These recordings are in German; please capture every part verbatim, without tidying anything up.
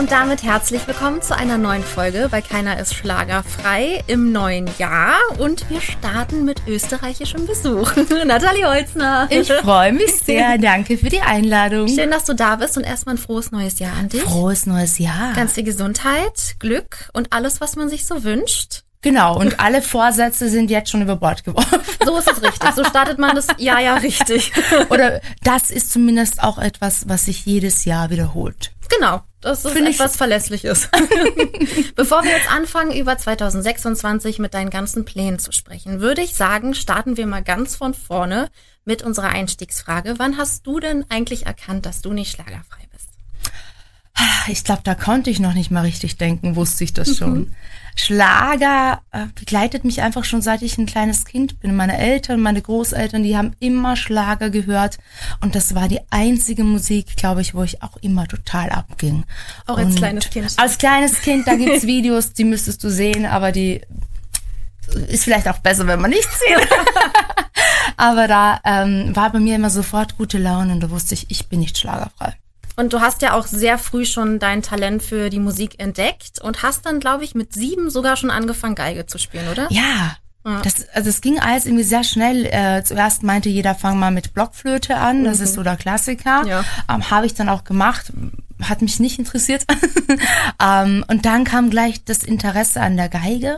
und damit herzlich willkommen zu einer neuen Folge bei Keiner ist schlagerfrei im neuen Jahr. Und wir starten mit österreichischem Besuch. Nathalie Holzner. Ich freue mich sehr. Danke für die Einladung. Schön, dass du da bist und erstmal ein frohes neues Jahr an dich. Frohes neues Jahr. Ganz viel Gesundheit, Glück und alles, was man sich so wünscht. Genau, und alle Vorsätze sind jetzt schon über Bord geworfen. So ist es richtig. So startet man das Jahr ja richtig. Oder das ist zumindest auch etwas, was sich jedes Jahr wiederholt. Genau, das ist Find etwas Verlässliches. Bevor wir jetzt anfangen, über zwanzig sechsundzwanzig mit deinen ganzen Plänen zu sprechen, würde ich sagen, starten wir mal ganz von vorne mit unserer Einstiegsfrage. Wann hast du denn eigentlich erkannt, dass du nicht schlagerfrei bist? Ich glaube, da konnte ich noch nicht mal richtig denken, wusste ich das schon. Mhm. Schlager äh, begleitet mich einfach schon, seit ich ein kleines Kind bin. Meine Eltern, meine Großeltern, die haben immer Schlager gehört. Und das war die einzige Musik, glaube ich, wo ich auch immer total abging. Auch als und kleines Kind. Als kleines Kind, da gibt's Videos, die müsstest du sehen, aber die ist vielleicht auch besser, wenn man nicht sieht. Aber da ähm, war bei mir immer sofort gute Laune und da wusste ich, ich bin nicht schlagerfrei. Und du hast ja auch sehr früh schon dein Talent für die Musik entdeckt und hast dann, glaube ich, mit sieben sogar schon angefangen, Geige zu spielen, oder? Ja, ja. Das, also es ging alles irgendwie sehr schnell. Äh, zuerst meinte jeder, fang mal mit Blockflöte an, das mhm. ist so der Klassiker. Ja. Ähm, habe ich dann auch gemacht, hat mich nicht interessiert. ähm, und dann kam gleich das Interesse an der Geige.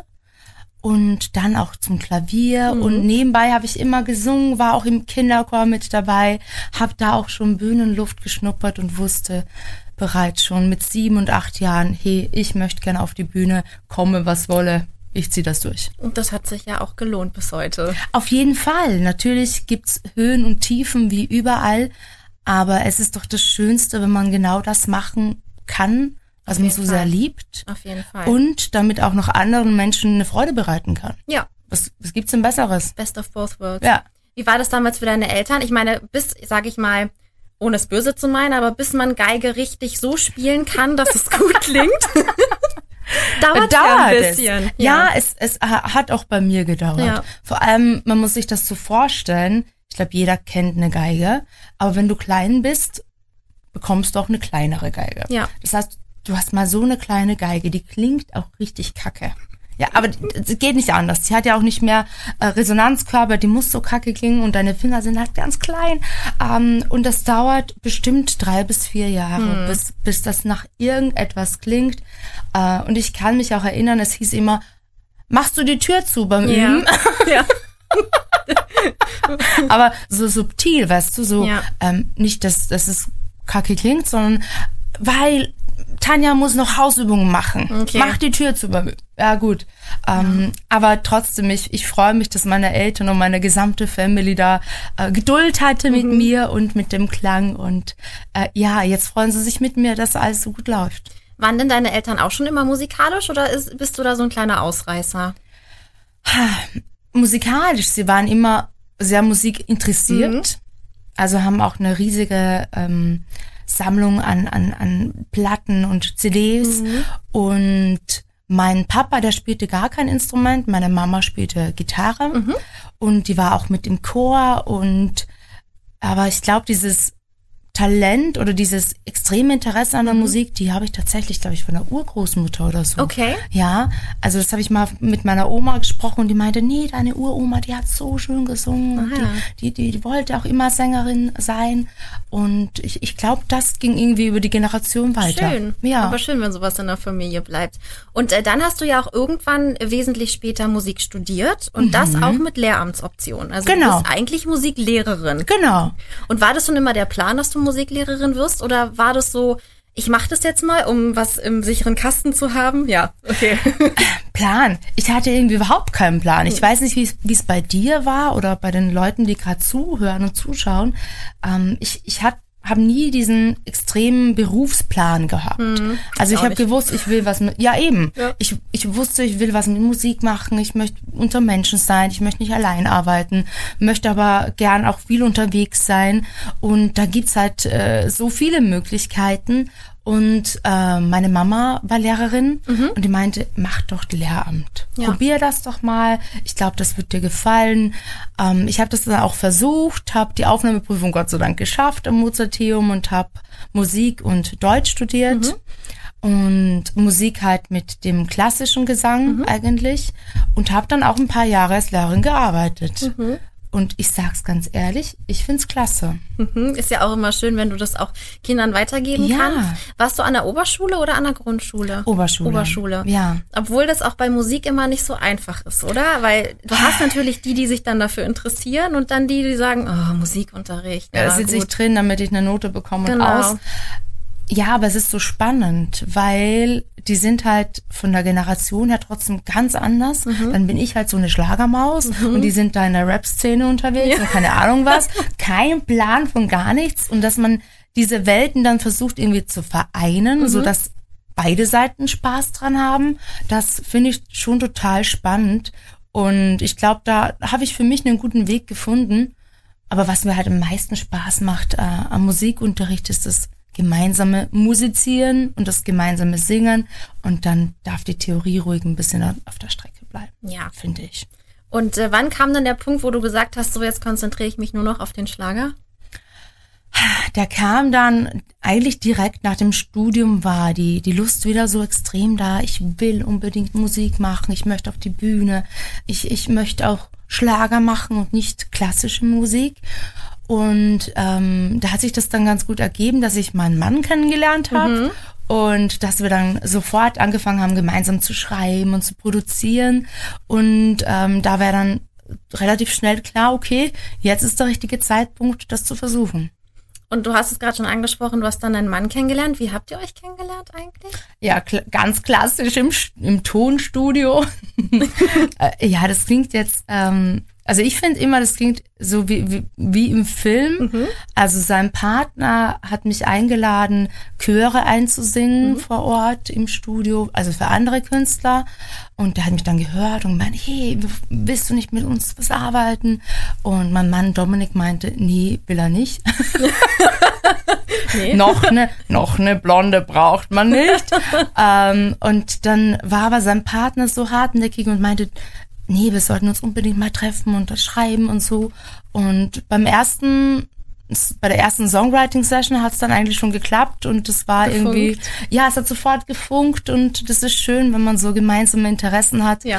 Und dann auch zum Klavier mhm. und nebenbei habe ich immer gesungen, war auch im Kinderchor mit dabei, habe da auch schon Bühnenluft geschnuppert und wusste bereits schon mit sieben und acht Jahren, hey, ich möchte gerne auf die Bühne, komme was wolle, ich ziehe das durch. Und das hat sich ja auch gelohnt bis heute. Auf jeden Fall, natürlich gibt's Höhen und Tiefen wie überall, aber es ist doch das Schönste, wenn man genau das machen kann, was man so sehr liebt. Auf jeden Fall. Und damit auch noch anderen Menschen eine Freude bereiten kann. Ja. Was, was gibt's denn Besseres? Best of both worlds. Ja. Wie war das damals für deine Eltern? Ich meine, bis, sag ich mal, ohne es böse zu meinen, aber bis man Geige richtig so spielen kann, dass es gut klingt, dauert, dauert ja ein bisschen. Es. Ja, ja es, es hat auch bei mir gedauert. Ja. Vor allem, man muss sich das so vorstellen, ich glaube, jeder kennt eine Geige, aber wenn du klein bist, bekommst du auch eine kleinere Geige. Ja. Das heißt, du hast mal so eine kleine Geige, die klingt auch richtig kacke. Ja, aber es geht nicht anders. Die hat ja auch nicht mehr äh, Resonanzkörper, die muss so kacke klingen und deine Finger sind halt ganz klein. Ähm, und das dauert bestimmt drei bis vier Jahre, hm. bis, bis das nach irgendetwas klingt. Äh, und ich kann mich auch erinnern, es hieß immer, machst du die Tür zu beim ja. Üben? Ja. Aber so subtil, weißt du, so ja. ähm, nicht, dass, dass es kacke klingt, sondern weil Tanja muss noch Hausübungen machen. Okay. Mach die Tür zu. Ja, gut. Ähm, ja. Aber trotzdem, ich, ich freue mich, dass meine Eltern und meine gesamte Family da äh, Geduld hatte mit mhm. mir und mit dem Klang. Und äh, ja, jetzt freuen sie sich mit mir, dass alles so gut läuft. Waren denn deine Eltern auch schon immer musikalisch oder ist, bist du da so ein kleiner Ausreißer? Ha, musikalisch. Sie waren immer sehr musikinteressiert. Mhm. Also haben auch eine riesige ähm, Sammlung an, an, an Platten und C Ds. Mhm. Und mein Papa, der spielte gar kein Instrument. Meine Mama spielte Gitarre. Mhm. Und die war auch mit im Chor. Und aber ich glaube, dieses Talent oder dieses extreme Interesse an der mhm. Musik, die habe ich tatsächlich, glaube ich, von der Urgroßmutter oder so. Okay. Ja, also das habe ich mal mit meiner Oma gesprochen und die meinte, nee, deine Uroma, die hat so schön gesungen. Und die, die, die wollte auch immer Sängerin sein. Und ich, ich glaube, das ging irgendwie über die Generation weiter. Schön, ja. Aber schön, wenn sowas in der Familie bleibt. Und äh, dann hast du ja auch irgendwann wesentlich später Musik studiert und mhm. das auch mit Lehramtsoption. Also genau. du bist eigentlich Musiklehrerin. Genau. Und war das schon immer der Plan, dass du Musiklehrerin wirst? Oder war das so, ich mache das jetzt mal, um was im sicheren Kasten zu haben? Ja, okay. Plan. Ich hatte irgendwie überhaupt keinen Plan. Ich weiß nicht, wie es bei dir war oder bei den Leuten, die gerade zuhören und zuschauen. Ähm, ich ich hatte habe nie diesen extremen Berufsplan gehabt. Mhm, also ich habe gewusst, ich will was mit, ja eben, ja. Ich, ich wusste, ich will was mit Musik machen, ich möchte unter Menschen sein, ich möchte nicht allein arbeiten, möchte aber gern auch viel unterwegs sein und da gibt's halt äh, so viele Möglichkeiten. Und äh, meine Mama war Lehrerin mhm. und die meinte, mach doch Lehramt. Ja. Probier das doch mal. Ich glaube, das wird dir gefallen. Ähm, ich habe das dann auch versucht, habe die Aufnahmeprüfung Gott sei Dank geschafft am Mozarteum und habe Musik und Deutsch studiert. Mhm. und Musik halt mit dem klassischen Gesang mhm. eigentlich und habe dann auch ein paar Jahre als Lehrerin gearbeitet. Mhm. Und ich sag's ganz ehrlich, ich find's klasse. Mhm. Ist ja auch immer schön, wenn du das auch Kindern weitergeben ja. kannst. Warst du an der Oberschule oder an der Grundschule? Oberschule. Oberschule. Ja. Obwohl das auch bei Musik immer nicht so einfach ist, oder? Weil du hast natürlich die, die sich dann dafür interessieren und dann die, die sagen, oh, Musikunterricht. Ja, da sitze ich drin, damit ich eine Note bekomme genau. und aus. Ja, aber es ist so spannend, weil die sind halt von der Generation her trotzdem ganz anders. Mhm. Dann bin ich halt so eine Schlagermaus mhm. und die sind da in der Rap-Szene unterwegs ja. und keine Ahnung was. Kein Plan von gar nichts. Und dass man diese Welten dann versucht irgendwie zu vereinen, mhm. sodass beide Seiten Spaß dran haben, das finde ich schon total spannend. Und ich glaube, da habe ich für mich einen guten Weg gefunden. Aber was mir halt am meisten Spaß macht äh, am Musikunterricht ist das gemeinsame Musizieren und das gemeinsame Singen und dann darf die Theorie ruhig ein bisschen auf der Strecke bleiben. Ja, finde ich. Und äh, wann kam dann der Punkt, wo du gesagt hast, so jetzt konzentriere ich mich nur noch auf den Schlager? Der kam dann eigentlich direkt nach dem Studium, war die die Lust wieder so extrem da. Ich will unbedingt Musik machen, ich möchte auf die Bühne, ich ich möchte auch Schlager machen und nicht klassische Musik. Und ähm, da hat sich das dann ganz gut ergeben, dass ich meinen Mann kennengelernt habe mhm. und dass wir dann sofort angefangen haben, gemeinsam zu schreiben und zu produzieren. Und ähm, da wäre dann relativ schnell klar, okay, jetzt ist der richtige Zeitpunkt, das zu versuchen. Und du hast es gerade schon angesprochen, du hast dann deinen Mann kennengelernt. Wie habt ihr euch kennengelernt eigentlich? Ja, kl- ganz klassisch im, im Tonstudio. äh, ja, das klingt jetzt... Ähm, Also ich finde immer, das klingt so wie, wie, wie im Film. Mhm. Also sein Partner hat mich eingeladen, Chöre einzusingen mhm. vor Ort im Studio, also für andere Künstler. Und der hat mich dann gehört und meinte, hey, willst du nicht mit uns was arbeiten? Und mein Mann Dominik meinte, nee, will er nicht. nee. noch eine noch eine Blonde braucht man nicht. ähm, und dann war aber sein Partner so hartnäckig und meinte, nee, wir sollten uns unbedingt mal treffen und das schreiben und so. Und beim ersten, bei der ersten Songwriting-Session hat es dann eigentlich schon geklappt und es war gefunkt. irgendwie, ja, es hat sofort gefunkt und das ist schön, wenn man so gemeinsame Interessen hat, ja.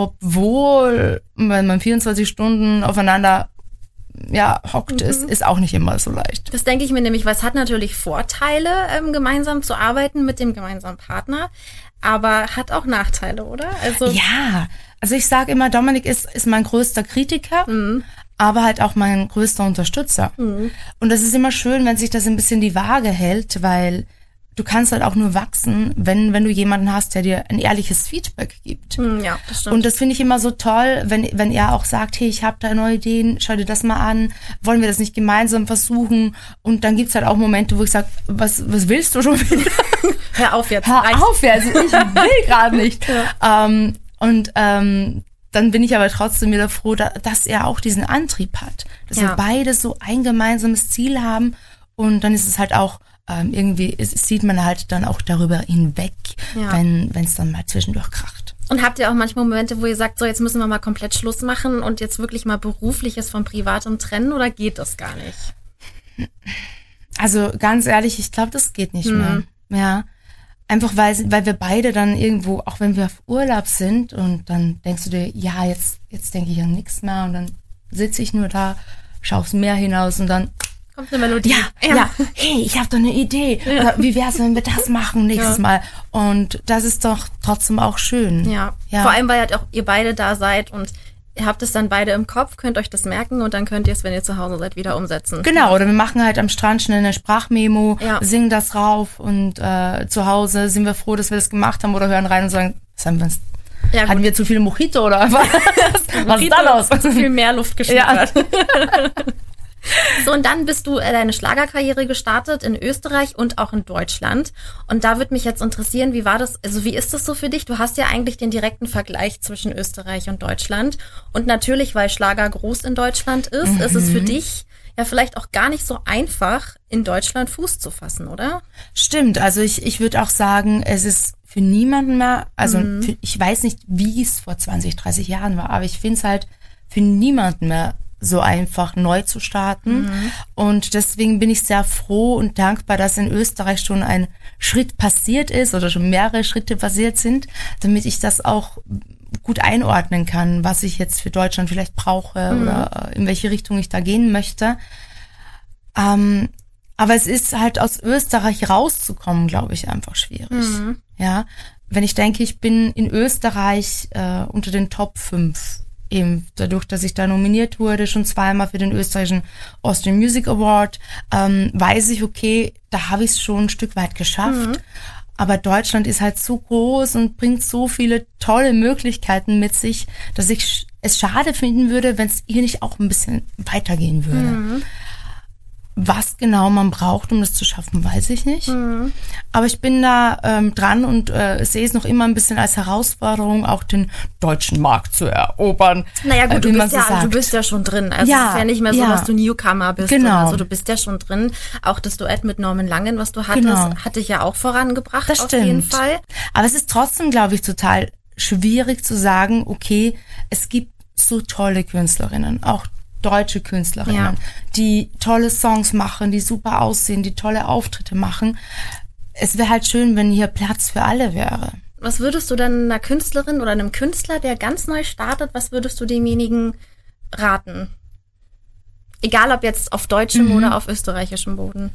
obwohl, wenn man vierundzwanzig Stunden aufeinander ja, hockt, mhm. ist, ist auch nicht immer so leicht. Das denke ich mir nämlich, weil es hat natürlich Vorteile, ähm, gemeinsam zu arbeiten mit dem gemeinsamen Partner, aber hat auch Nachteile, oder? Also ja, also ich sage immer, Dominik ist, ist mein größter Kritiker, mhm. aber halt auch mein größter Unterstützer. Mhm. Und das ist immer schön, wenn sich das ein bisschen die Waage hält, weil du kannst halt auch nur wachsen, wenn wenn du jemanden hast, der dir ein ehrliches Feedback gibt. Mhm, ja, das stimmt. Und das finde ich immer so toll, wenn wenn er auch sagt, hey, ich habe da neue Ideen, schau dir das mal an, wollen wir das nicht gemeinsam versuchen? Und dann gibt's halt auch Momente, wo ich sage, was was willst du schon wieder? Hör auf jetzt. Hör reicht. auf jetzt, ich will gerade nicht. Ja. Ähm, Und ähm, dann bin ich aber trotzdem wieder froh, da, dass er auch diesen Antrieb hat. Dass ja. wir beide so ein gemeinsames Ziel haben. Und dann ist es halt auch ähm, irgendwie, es, sieht man halt dann auch darüber hinweg, ja. wenn wenn es dann mal zwischendurch kracht. Und habt ihr auch manchmal Momente, wo ihr sagt, so jetzt müssen wir mal komplett Schluss machen und jetzt wirklich mal Berufliches von Privatem trennen oder geht das gar nicht? Also ganz ehrlich, ich glaube, das geht nicht mhm. mehr. Ja. Einfach weil, weil wir beide dann irgendwo, auch wenn wir auf Urlaub sind und dann denkst du dir, ja, jetzt, jetzt denke ich an nichts mehr und dann sitze ich nur da, schaue aufs Meer hinaus und dann kommt eine Melodie. Ja, ja, ja. Hey, ich habe da eine Idee. Ja. Oder wie wär's, wenn wir das machen nächstes ja. Mal? Und das ist doch trotzdem auch schön. Ja. ja, vor allem, weil halt auch ihr beide da seid und ihr habt es dann beide im Kopf, könnt euch das merken und dann könnt ihr es, wenn ihr zu Hause seid, wieder umsetzen. Genau, oder wir machen halt am Strand schnell eine Sprachmemo, ja. singen das rauf und äh, zu Hause sind wir froh, dass wir das gemacht haben oder hören rein und sagen, was haben wir uns, ja, hatten wir zu viel Mojito oder was? Was ist da los? Zu viel mehr Luft geschnuppert. Ja. So, und dann bist du äh, deine Schlagerkarriere gestartet in Österreich und auch in Deutschland. Und da würde mich jetzt interessieren, wie war das, also wie ist das so für dich? Du hast ja eigentlich den direkten Vergleich zwischen Österreich und Deutschland. Und natürlich, weil Schlager groß in Deutschland ist, mhm. ist es für dich ja vielleicht auch gar nicht so einfach, in Deutschland Fuß zu fassen, oder? Stimmt, also ich, ich würde auch sagen, es ist für niemanden mehr, also mhm. für, ich weiß nicht, wie es vor zwanzig, dreißig Jahren war, aber ich finde es halt für niemanden mehr so einfach neu zu starten. Mhm. Und deswegen bin ich sehr froh und dankbar, dass in Österreich schon ein Schritt passiert ist oder schon mehrere Schritte passiert sind, damit ich das auch gut einordnen kann, was ich jetzt für Deutschland vielleicht brauche mhm. oder in welche Richtung ich da gehen möchte. Ähm, aber es ist halt aus Österreich rauszukommen, glaube ich, einfach schwierig. Mhm. Ja, wenn ich denke, ich bin in Österreich äh, unter den Top fünf, eben dadurch, dass ich da nominiert wurde, schon zweimal für den österreichischen Austrian Music Award, ähm, weiß ich, okay, da habe ich es schon ein Stück weit geschafft. Mhm. Aber Deutschland ist halt so groß und bringt so viele tolle Möglichkeiten mit sich, dass ich es schade finden würde, wenn es hier nicht auch ein bisschen weitergehen würde. Mhm. Was genau man braucht, um das zu schaffen, weiß ich nicht. Mhm. Aber ich bin da ähm, dran und äh, sehe es noch immer ein bisschen als Herausforderung, auch den deutschen Markt zu erobern. Naja gut, äh, du, bist so ja, sagt. du bist ja schon drin. Also ja, es ist ja nicht mehr so, ja. dass du Newcomer bist. Genau. Also du bist ja schon drin. Auch das Duett mit Norman Langen, was du hattest, genau. hat dich ja auch vorangebracht. Das auf stimmt. jeden Fall. Aber es ist trotzdem, glaube ich, total schwierig zu sagen, okay, es gibt so tolle Künstlerinnen, auch deutsche Künstlerinnen, ja. die tolle Songs machen, die super aussehen, die tolle Auftritte machen. Es wäre halt schön, wenn hier Platz für alle wäre. Was würdest du denn einer Künstlerin oder einem Künstler, der ganz neu startet, was würdest du demjenigen raten? Egal ob jetzt auf deutschem mhm. oder auf österreichischem Boden.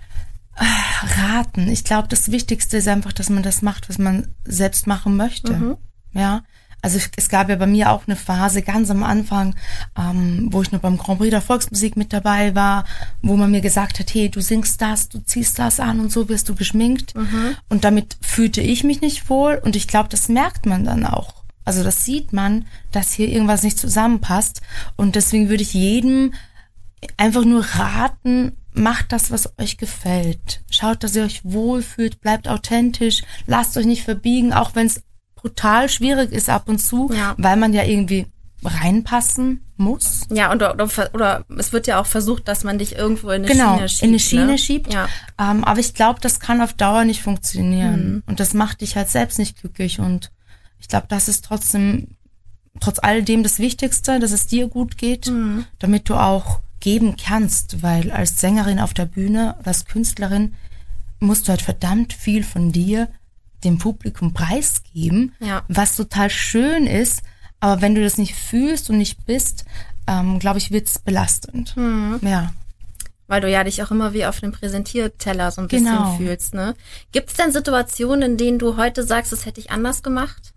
Raten. Ich glaube, das Wichtigste ist einfach, dass man das macht, was man selbst machen möchte. Mhm. Ja. Also es gab ja bei mir auch eine Phase ganz am Anfang, ähm, wo ich noch beim Grand Prix der Volksmusik mit dabei war, wo man mir gesagt hat, hey, du singst das, du ziehst das an und so wirst du geschminkt. Mhm. Und damit fühlte ich mich nicht wohl und ich glaube, das merkt man dann auch. Also das sieht man, dass hier irgendwas nicht zusammenpasst und deswegen würde ich jedem einfach nur raten, macht das, was euch gefällt. Schaut, dass ihr euch wohlfühlt, bleibt authentisch, lasst euch nicht verbiegen, auch wenn es total schwierig ist ab und zu, ja. weil man ja irgendwie reinpassen muss. Ja, und oder, oder es wird ja auch versucht, dass man dich irgendwo in eine genau, Schiene schiebt. in eine Schiene ne? schiebt. Ja. Ähm, aber ich glaube, das kann auf Dauer nicht funktionieren. Mhm. Und das macht dich halt selbst nicht glücklich. Und ich glaube, das ist trotzdem, trotz alledem das Wichtigste, dass es dir gut geht, mhm. damit du auch geben kannst. Weil als Sängerin auf der Bühne oder als Künstlerin musst du halt verdammt viel von dir dem Publikum preisgeben, ja. was total schön ist, aber wenn du das nicht fühlst und nicht bist, ähm, glaube ich, wird es belastend. Mhm. Ja. Weil du ja dich auch immer wie auf einem Präsentierteller so ein bisschen genau. fühlst, ne? Gibt es denn Situationen, in denen du heute sagst, das hätte ich anders gemacht?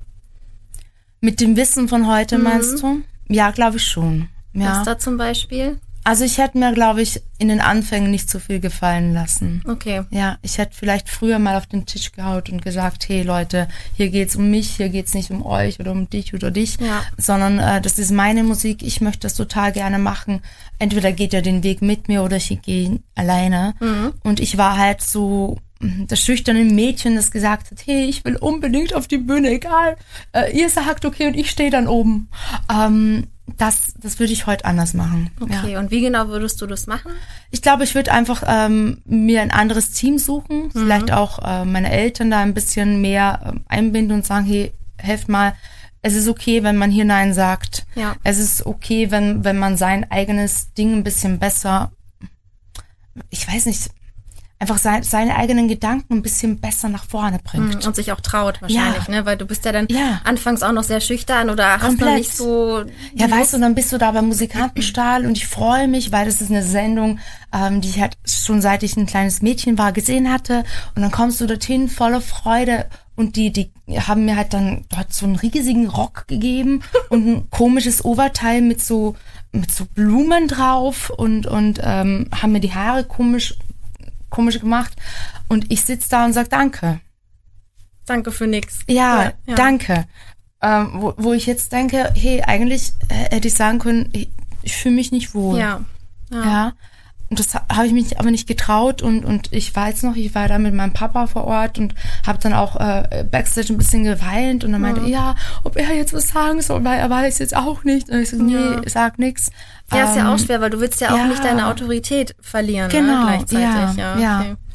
Mit dem Wissen von heute, mhm. meinst du? Ja, glaube ich schon. Ja. Was da zum Beispiel? Also ich hätte mir, glaube ich, in den Anfängen nicht so viel gefallen lassen. Okay. Ja, ich hätte vielleicht früher mal auf den Tisch gehaut und gesagt, hey Leute, hier geht's um mich, hier geht's nicht um euch oder um dich oder dich, ja. sondern äh, das ist meine Musik, ich möchte das total gerne machen. Entweder geht ihr den Weg mit mir oder ich gehe alleine. Mhm. Und ich war halt so das schüchterne Mädchen, das gesagt hat, hey, ich will unbedingt auf die Bühne, egal. Äh, ihr sagt okay und ich stehe dann oben. Ähm, Das, das würde ich heute anders machen. Okay, ja. Und wie genau würdest du das machen? Ich glaube, ich würde einfach ähm, mir ein anderes Team suchen, mhm. vielleicht auch äh, meine Eltern da ein bisschen mehr äh, einbinden und sagen, hey, helft mal, es ist okay, wenn man hier Nein sagt. Ja. Es ist okay, wenn, wenn man sein eigenes Ding ein bisschen besser, ich weiß nicht, einfach sein, seine eigenen Gedanken ein bisschen besser nach vorne bringt. Und sich auch traut wahrscheinlich, ja. ne? Weil du bist ja dann ja. anfangs auch noch sehr schüchtern oder hast Komplett. noch nicht so... Ja, weißt du, dann bist du da beim Musikantenstall und ich freue mich, weil das ist eine Sendung, ähm, die ich halt schon seit ich ein kleines Mädchen war gesehen hatte und dann kommst du dorthin voller Freude und die, die haben mir halt dann dort so einen riesigen Rock gegeben und ein komisches Oberteil mit so, mit so Blumen drauf und, und ähm, haben mir die Haare komisch komisch gemacht und ich sitze da und sag Danke. Danke für nix. Ja, ja, ja. danke. Ähm, wo, wo ich jetzt denke, hey, eigentlich äh, hätte ich sagen können, ich, ich fühle mich nicht wohl. Ja. Ja. ja. Und das habe ich mich aber nicht getraut und und ich weiß noch, ich war da mit meinem Papa vor Ort und habe dann auch äh, Backstage ein bisschen geweint und er meinte, ja. ja, ob er jetzt was sagen soll, weil er weiß jetzt auch nicht. Und ich so, nee, ja. sag nix. Ja, ist ja ähm, auch schwer, weil du willst ja auch ja. nicht deine Autorität verlieren, genau, ne, gleichzeitig. Ja, ja, ja. okay.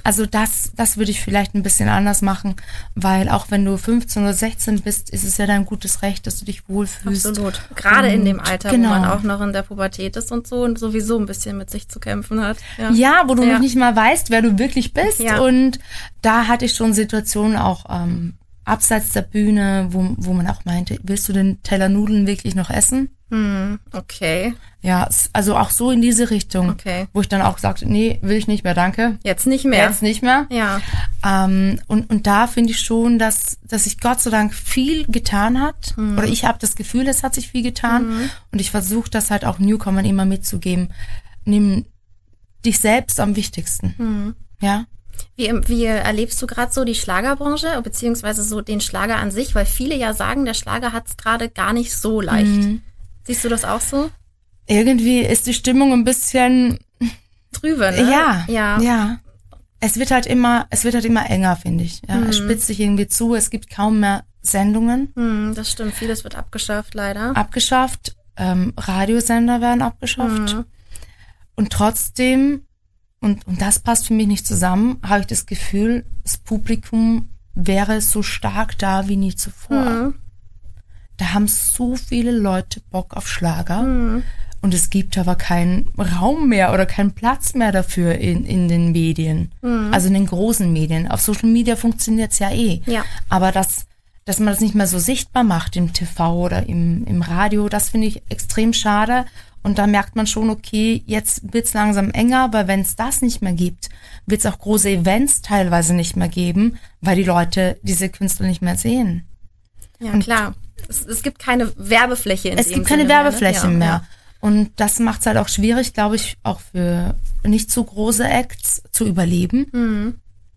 Also das, das würde ich vielleicht ein bisschen anders machen, weil auch wenn du fünfzehn oder sechzehn bist, ist es ja dein gutes Recht, dass du dich wohlfühlst. Absolut. Gerade und in dem Alter, genau. wo man auch noch in der Pubertät ist und so und sowieso ein bisschen mit sich zu kämpfen hat. Ja, ja wo du ja. noch nicht mal weißt, wer du wirklich bist. Ja. Und da hatte ich schon Situationen auch ähm, abseits der Bühne, wo, wo man auch meinte, willst du den Teller Nudeln wirklich noch essen? Hm, okay. Ja, also auch so in diese Richtung, okay. wo ich dann auch sagte, nee, will ich nicht mehr, danke. Jetzt nicht mehr. Jetzt nicht mehr. Ja. Ähm, und, und da finde ich schon, dass, dass sich Gott sei Dank viel getan hat. Mhm. Oder ich habe das Gefühl, es hat sich viel getan. Mhm. Und ich versuche das halt auch Newcomern immer mitzugeben. Nimm dich selbst am wichtigsten. Mhm. Ja. Wie, wie erlebst du gerade so die Schlagerbranche, beziehungsweise so den Schlager an sich? Weil viele ja sagen, der Schlager hat es gerade gar nicht so leicht. Mhm. Siehst du das auch so? Irgendwie ist die Stimmung ein bisschen trübe, ne? Ja, ja, ja. Es wird halt immer, es wird halt immer enger, finde ich. Ja, mhm. Es spitzt sich irgendwie zu. Es gibt kaum mehr Sendungen. Mhm, das stimmt. Vieles wird abgeschafft, leider. Abgeschafft. Ähm, Radiosender werden abgeschafft. Mhm. Und trotzdem, und und das passt für mich nicht zusammen, habe ich das Gefühl, das Publikum wäre so stark da wie nie zuvor. Mhm. Da haben so viele Leute Bock auf Schlager. Mhm. Und es gibt aber keinen Raum mehr oder keinen Platz mehr dafür in, in den Medien. Mhm. Also in den großen Medien. Auf Social Media funktioniert's ja eh. Ja. Aber das, dass man das nicht mehr so sichtbar macht im T V oder im, im Radio, das finde ich extrem schade. Und da merkt man schon, okay, jetzt wird's langsam enger, weil wenn es das nicht mehr gibt, wird's auch große Events teilweise nicht mehr geben, weil die Leute diese Künstler nicht mehr sehen. Ja, und klar. Es, es gibt keine Werbefläche in Es dem gibt keine Sinne Werbefläche mehr. Ne? mehr. Ja, ja. Und das macht es halt auch schwierig, glaube ich, auch für nicht so große Acts zu überleben. Mhm.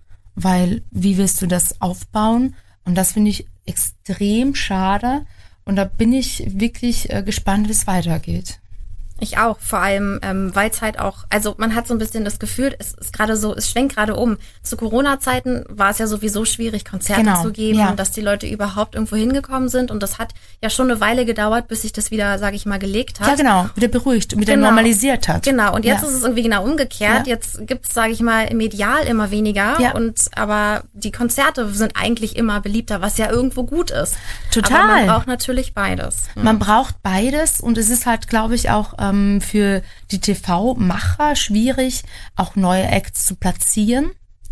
Weil, wie willst du das aufbauen? Und das finde ich extrem schade. Und da bin ich wirklich äh, gespannt, wie es weitergeht. Ich auch, vor allem, ähm, weil es halt auch, also man hat so ein bisschen das Gefühl, es ist gerade so, es schwenkt gerade um. Zu Corona-Zeiten war es ja sowieso schwierig, Konzerte genau, zu geben ja. und dass die Leute überhaupt irgendwo hingekommen sind. Und das hat ja schon eine Weile gedauert, bis sich das wieder, sage ich mal, gelegt hat. Ja, genau, wieder beruhigt, wieder genau. normalisiert hat. Genau, und jetzt ja. ist es irgendwie genau umgekehrt. Ja. Jetzt gibt's, sage ich mal, medial immer weniger. Ja. Und aber die Konzerte sind eigentlich immer beliebter, was ja irgendwo gut ist. Total. Aber man braucht natürlich beides. Ja. Man braucht beides und es ist halt, glaube ich, auch ähm, für die T V-Macher schwierig, auch neue Acts zu platzieren.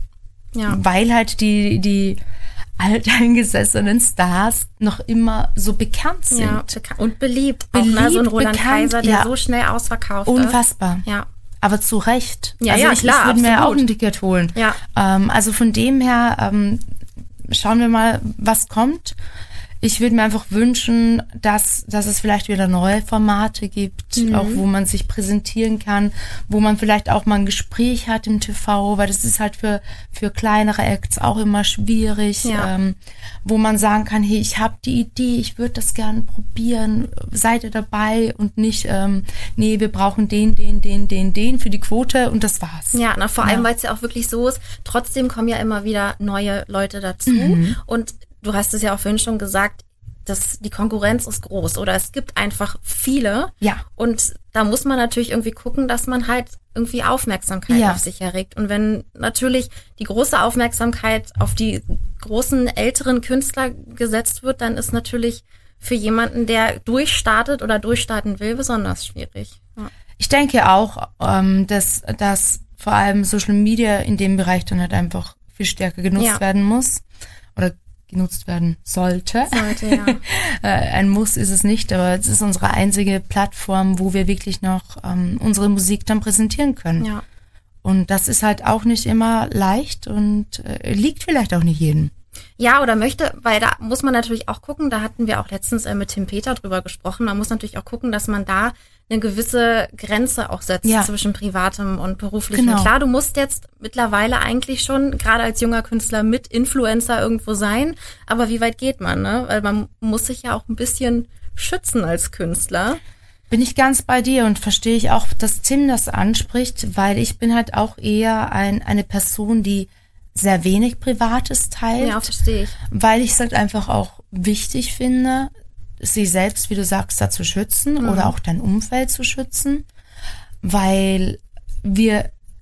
Ja. Weil halt die, die alteingesessenen Stars noch immer so bekannt sind. Ja, und beliebt. beliebt auch, ne? So ein Roland bekannt, Kaiser, der ja. so schnell ausverkauft Unfassbar. ist. Ja. Aber zu Recht. Ja, also ja, ich, klar, ich würde mir absolut. auch ein Ticket holen. Ja. Ähm, also von dem her ähm, schauen wir mal, was kommt. Ich würde mir einfach wünschen, dass, dass es vielleicht wieder neue Formate gibt, mhm. auch wo man sich präsentieren kann, wo man vielleicht auch mal ein Gespräch hat im T V, weil das ist halt für, für kleinere Acts auch immer schwierig, ja. ähm, wo man sagen kann, hey, ich habe die Idee, ich würde das gerne probieren, seid ihr dabei und nicht, ähm, nee, wir brauchen den, den, den, den, den für die Quote und das war's. Ja, na, vor ja. allem, weil es ja auch wirklich so ist, trotzdem kommen ja immer wieder neue Leute dazu Mhm. und du hast es ja auch vorhin schon gesagt, dass die Konkurrenz ist groß oder es gibt einfach viele. Ja. Und da muss man natürlich irgendwie gucken, dass man halt irgendwie Aufmerksamkeit ja. auf sich erregt. Und wenn natürlich die große Aufmerksamkeit auf die großen älteren Künstler gesetzt wird, dann ist natürlich für jemanden, der durchstartet oder durchstarten will, besonders schwierig. Ja. Ich denke auch, ähm, dass, dass vor allem Social Media in dem Bereich dann halt einfach viel stärker genutzt Ja. werden muss. Oder genutzt werden sollte. Sollte, ja. Ein Muss ist es nicht, aber es ist unsere einzige Plattform, wo wir wirklich noch ähm, unsere Musik dann präsentieren können. Ja. Und das ist halt auch nicht immer leicht und äh, liegt vielleicht auch nicht jedem. Ja, oder möchte, weil da muss man natürlich auch gucken, da hatten wir auch letztens äh, mit Tim Peter drüber gesprochen, man muss natürlich auch gucken, dass man da eine gewisse Grenze auch setzt ja. zwischen privatem und beruflichem. Genau. Klar, du musst jetzt mittlerweile eigentlich schon, gerade als junger Künstler, mit Influencer irgendwo sein, aber wie weit geht man, ne? Weil man muss sich ja auch ein bisschen schützen als Künstler. Bin ich ganz bei dir und verstehe ich auch, dass Tim das anspricht, weil ich bin halt auch eher ein, eine Person, die sehr wenig Privates teilt. Ja, verstehe ich. Weil ich es halt einfach auch wichtig finde, sie selbst, wie du sagst, da zu schützen mhm. oder auch dein Umfeld zu schützen, weil wir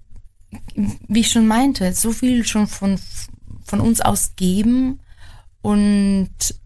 wie ich schon meinte, so viel schon von, von uns aus geben und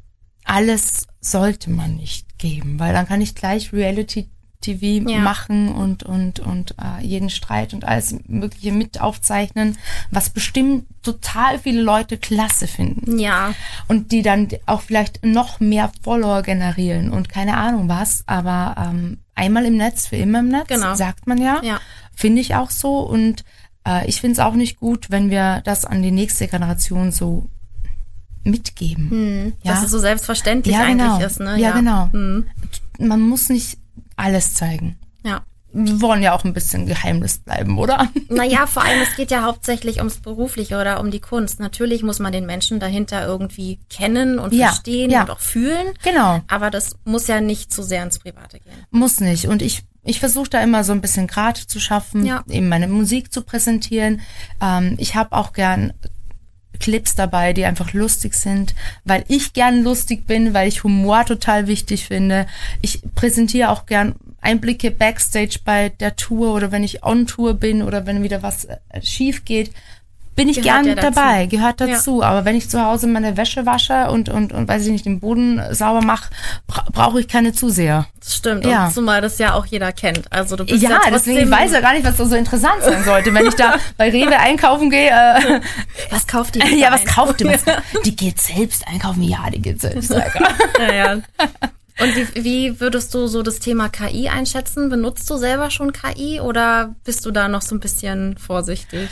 alles sollte man nicht geben, weil dann kann ich gleich Reality-T V ja. machen und und und äh, jeden Streit und alles Mögliche mit aufzeichnen, was bestimmt total viele Leute klasse finden. Ja. Und die dann auch vielleicht noch mehr Follower generieren und keine Ahnung was, aber ähm, einmal im Netz, für immer im Netz, genau. sagt man ja. Ja. Finde ich auch so und äh, ich finde es auch nicht gut, wenn wir das an die nächste Generation so mitgeben. Hm, ja? Dass es so selbstverständlich ja, genau. eigentlich ist. Ne? Ja, ja. genau. Hm. Man muss nicht alles zeigen. Ja. Wir wollen ja auch ein bisschen Geheimnis bleiben, oder? Naja, vor allem, es geht ja hauptsächlich ums Berufliche oder um die Kunst. Natürlich muss man den Menschen dahinter irgendwie kennen und ja, verstehen ja. und auch fühlen. Genau. Aber das muss ja nicht zu sehr ins Private gehen. Muss nicht. Und ich Ich versuche da immer so ein bisschen Grad zu schaffen, ja. eben meine Musik zu präsentieren. Ähm, ich habe auch gern Clips dabei, die einfach lustig sind, weil ich gern lustig bin, weil ich Humor total wichtig finde. Ich präsentiere auch gern Einblicke Backstage bei der Tour oder wenn ich on Tour bin oder wenn wieder was schief geht. Bin ich gehört gern ja dabei, gehört dazu. Ja. Aber wenn ich zu Hause meine Wäsche wasche und, und, und weiß ich nicht, den Boden sauber mache, bra- brauche ich keine Zuseher. Das stimmt. Ja. Und zumal das ja auch jeder kennt. Also du bist ja, ja trotzdem, deswegen weiß ich ja gar nicht, was da so interessant sein sollte. Wenn ich da bei Rewe einkaufen gehe. Äh, was kauft die? Ja, was ein? kauft die? Die geht selbst einkaufen. Ja, die geht selbst einkaufen. Ja, ja. Und wie, wie würdest du so das Thema K I einschätzen? Benutzt du selber schon K I oder bist du da noch so ein bisschen vorsichtig?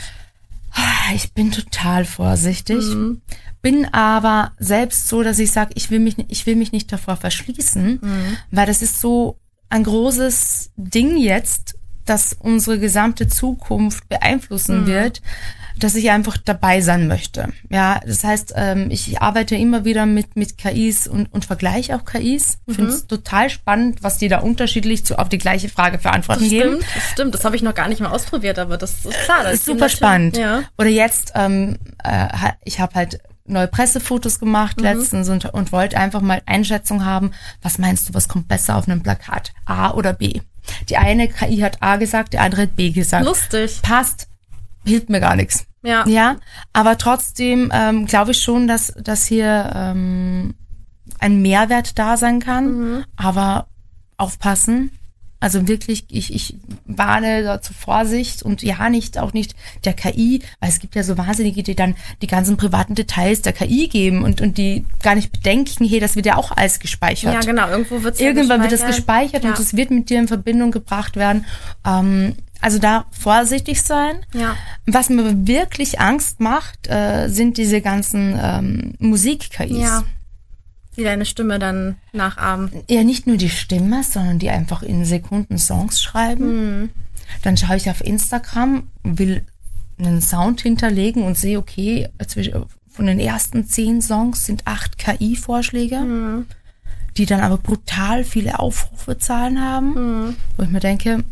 Ich bin total vorsichtig, mhm. bin aber selbst so, dass ich sage, ich will mich, ich will mich nicht davor verschließen, mhm. weil das ist so ein großes Ding jetzt, das unsere gesamte Zukunft beeinflussen mhm. wird, dass ich einfach dabei sein möchte. Ja, das heißt, ähm, ich arbeite immer wieder mit mit K Is und und vergleiche auch K Is. Ich mhm. finde es total spannend, was die da unterschiedlich zu auf die gleiche Frage für Antworten das geben. Stimmt, das stimmt. Das habe ich noch gar nicht mal ausprobiert, aber das ist klar. Das ist super spannend. Ja. Oder jetzt, ähm, äh, ich habe halt neue Pressefotos gemacht mhm. letztens und, und wollte einfach mal Einschätzung haben. Was meinst du, was kommt besser auf einem Plakat? A oder B? Die eine K I hat A gesagt, die andere hat B gesagt. Lustig. Passt. Hilft mir gar nichts. Ja. Ja, aber trotzdem ähm, glaube ich schon, dass, dass hier ähm, ein Mehrwert da sein kann. Mhm. Aber aufpassen. Also wirklich, ich, ich warne da zur Vorsicht und ja, nicht, auch nicht der K I, weil es gibt ja so Wahnsinnige, die dann die ganzen privaten Details der K I geben und, und die gar nicht bedenken, hey, das wird ja auch alles gespeichert. Ja, genau, irgendwo wird's ja Irgendwann gespeichert. wird das gespeichert ja. und es wird mit dir in Verbindung gebracht werden. Ähm, also da vorsichtig sein. Ja. Was mir wirklich Angst macht, äh, sind diese ganzen ähm, Musik-K Is. Ja. Die deine Stimme dann nachahmen. Ja, nicht nur die Stimme, sondern die einfach in Sekunden Songs schreiben. Mhm. Dann schaue ich auf Instagram, will einen Sound hinterlegen und sehe, okay, von den ersten zehn Songs sind acht K I-Vorschläge, Mhm. die dann aber brutal viele Aufrufezahlen haben, Mhm. wo ich mir denke,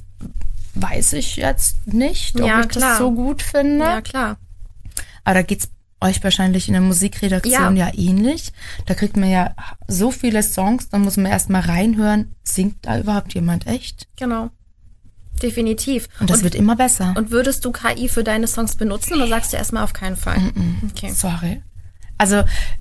weiß ich jetzt nicht, ob Ja, ich klar. das so gut finde. Ja, klar. Aber da geht's euch wahrscheinlich in der Musikredaktion ja. ja ähnlich. Da kriegt man ja so viele Songs, dann muss man erstmal reinhören, singt da überhaupt jemand echt? Genau. Definitiv. Und das und, wird immer besser. Und würdest du K I für deine Songs benutzen oder sagst du erstmal auf keinen Fall? Mm-mm. Okay. Sorry. Also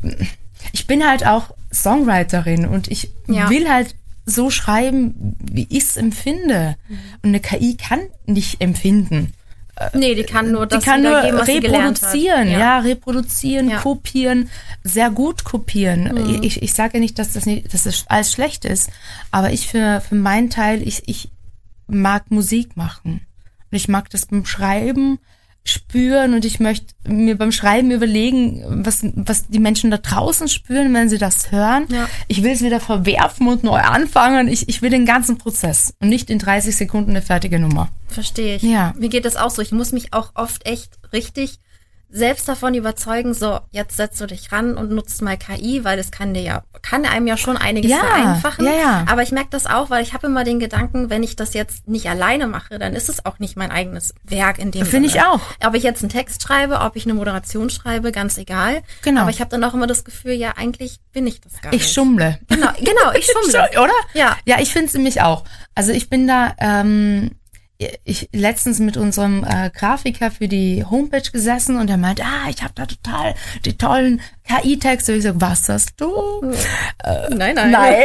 ich bin halt auch Songwriterin und ich Ja. will halt so schreiben, wie ich es empfinde. Und eine K I kann nicht empfinden. Nee, die kann nur das die kann nur wiedergeben, was sie gelernt hat. reproduzieren, ja. Ja. reproduzieren, Ja. kopieren, sehr gut kopieren. Mhm. Ich, ich sage ja nicht, dass das nicht, dass das alles schlecht ist, aber ich für für meinen Teil, ich ich mag Musik machen und ich mag das beim Schreiben spüren und ich möchte mir beim Schreiben überlegen, was was die Menschen da draußen spüren, wenn sie das hören. Ja. Ich will es wieder verwerfen und neu anfangen. Ich ich will den ganzen Prozess und nicht in dreißig Sekunden eine fertige Nummer. Verstehe ich. Ja. Mir geht das auch so. Ich muss mich auch oft echt richtig selbst davon überzeugen, so, jetzt setzt du dich ran und nutzt mal K I, weil das kann dir ja, kann einem ja schon einiges Ja, vereinfachen. ja, ja. Aber ich merke das auch, weil ich habe immer den Gedanken, wenn ich das jetzt nicht alleine mache, dann ist es auch nicht mein eigenes Werk in dem Finde Sinne. ich auch. Ob ich jetzt einen Text schreibe, ob ich eine Moderation schreibe, ganz egal. Genau. Aber ich habe dann auch immer das Gefühl, ja, eigentlich bin ich das gar Ich nicht. schummle. Genau, genau, ich schummle. Oder? Ja. Ja, ich finde es nämlich auch. Also ich bin da, ähm, ich letztens mit unserem äh, Grafiker für die Homepage gesessen und er meint, ah, ich habe da total die tollen K I-Texte. Ich sage, was hast du? Äh, nein, nein. Nein.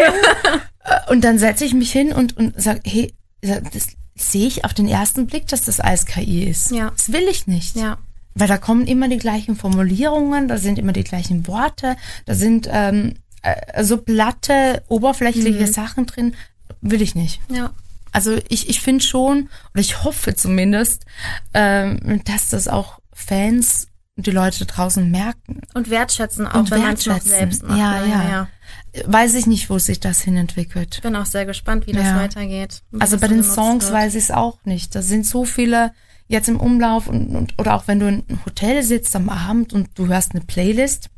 Und dann setze ich mich hin und, und sage, hey, das sehe ich auf den ersten Blick, dass das alles K I ist. Ja. Das will ich nicht. Ja. Weil da kommen immer die gleichen Formulierungen, da sind immer die gleichen Worte, da sind ähm, äh, so platte, oberflächliche mhm. Sachen drin. Will ich nicht. Ja. Also ich, ich finde schon, oder ich hoffe zumindest, ähm, dass das auch Fans und die Leute draußen merken. Und wertschätzen auch, und wenn man es noch selbst macht. Ja, ja, ja. Weiß ich nicht, wo sich das hinentwickelt. Ich bin auch sehr gespannt, wie das ja. weitergeht. Also bei den Songs wird. weiß ich es auch nicht. Da sind so viele jetzt im Umlauf und, und oder auch wenn du in einem Hotel sitzt am Abend und du hörst eine Playlist,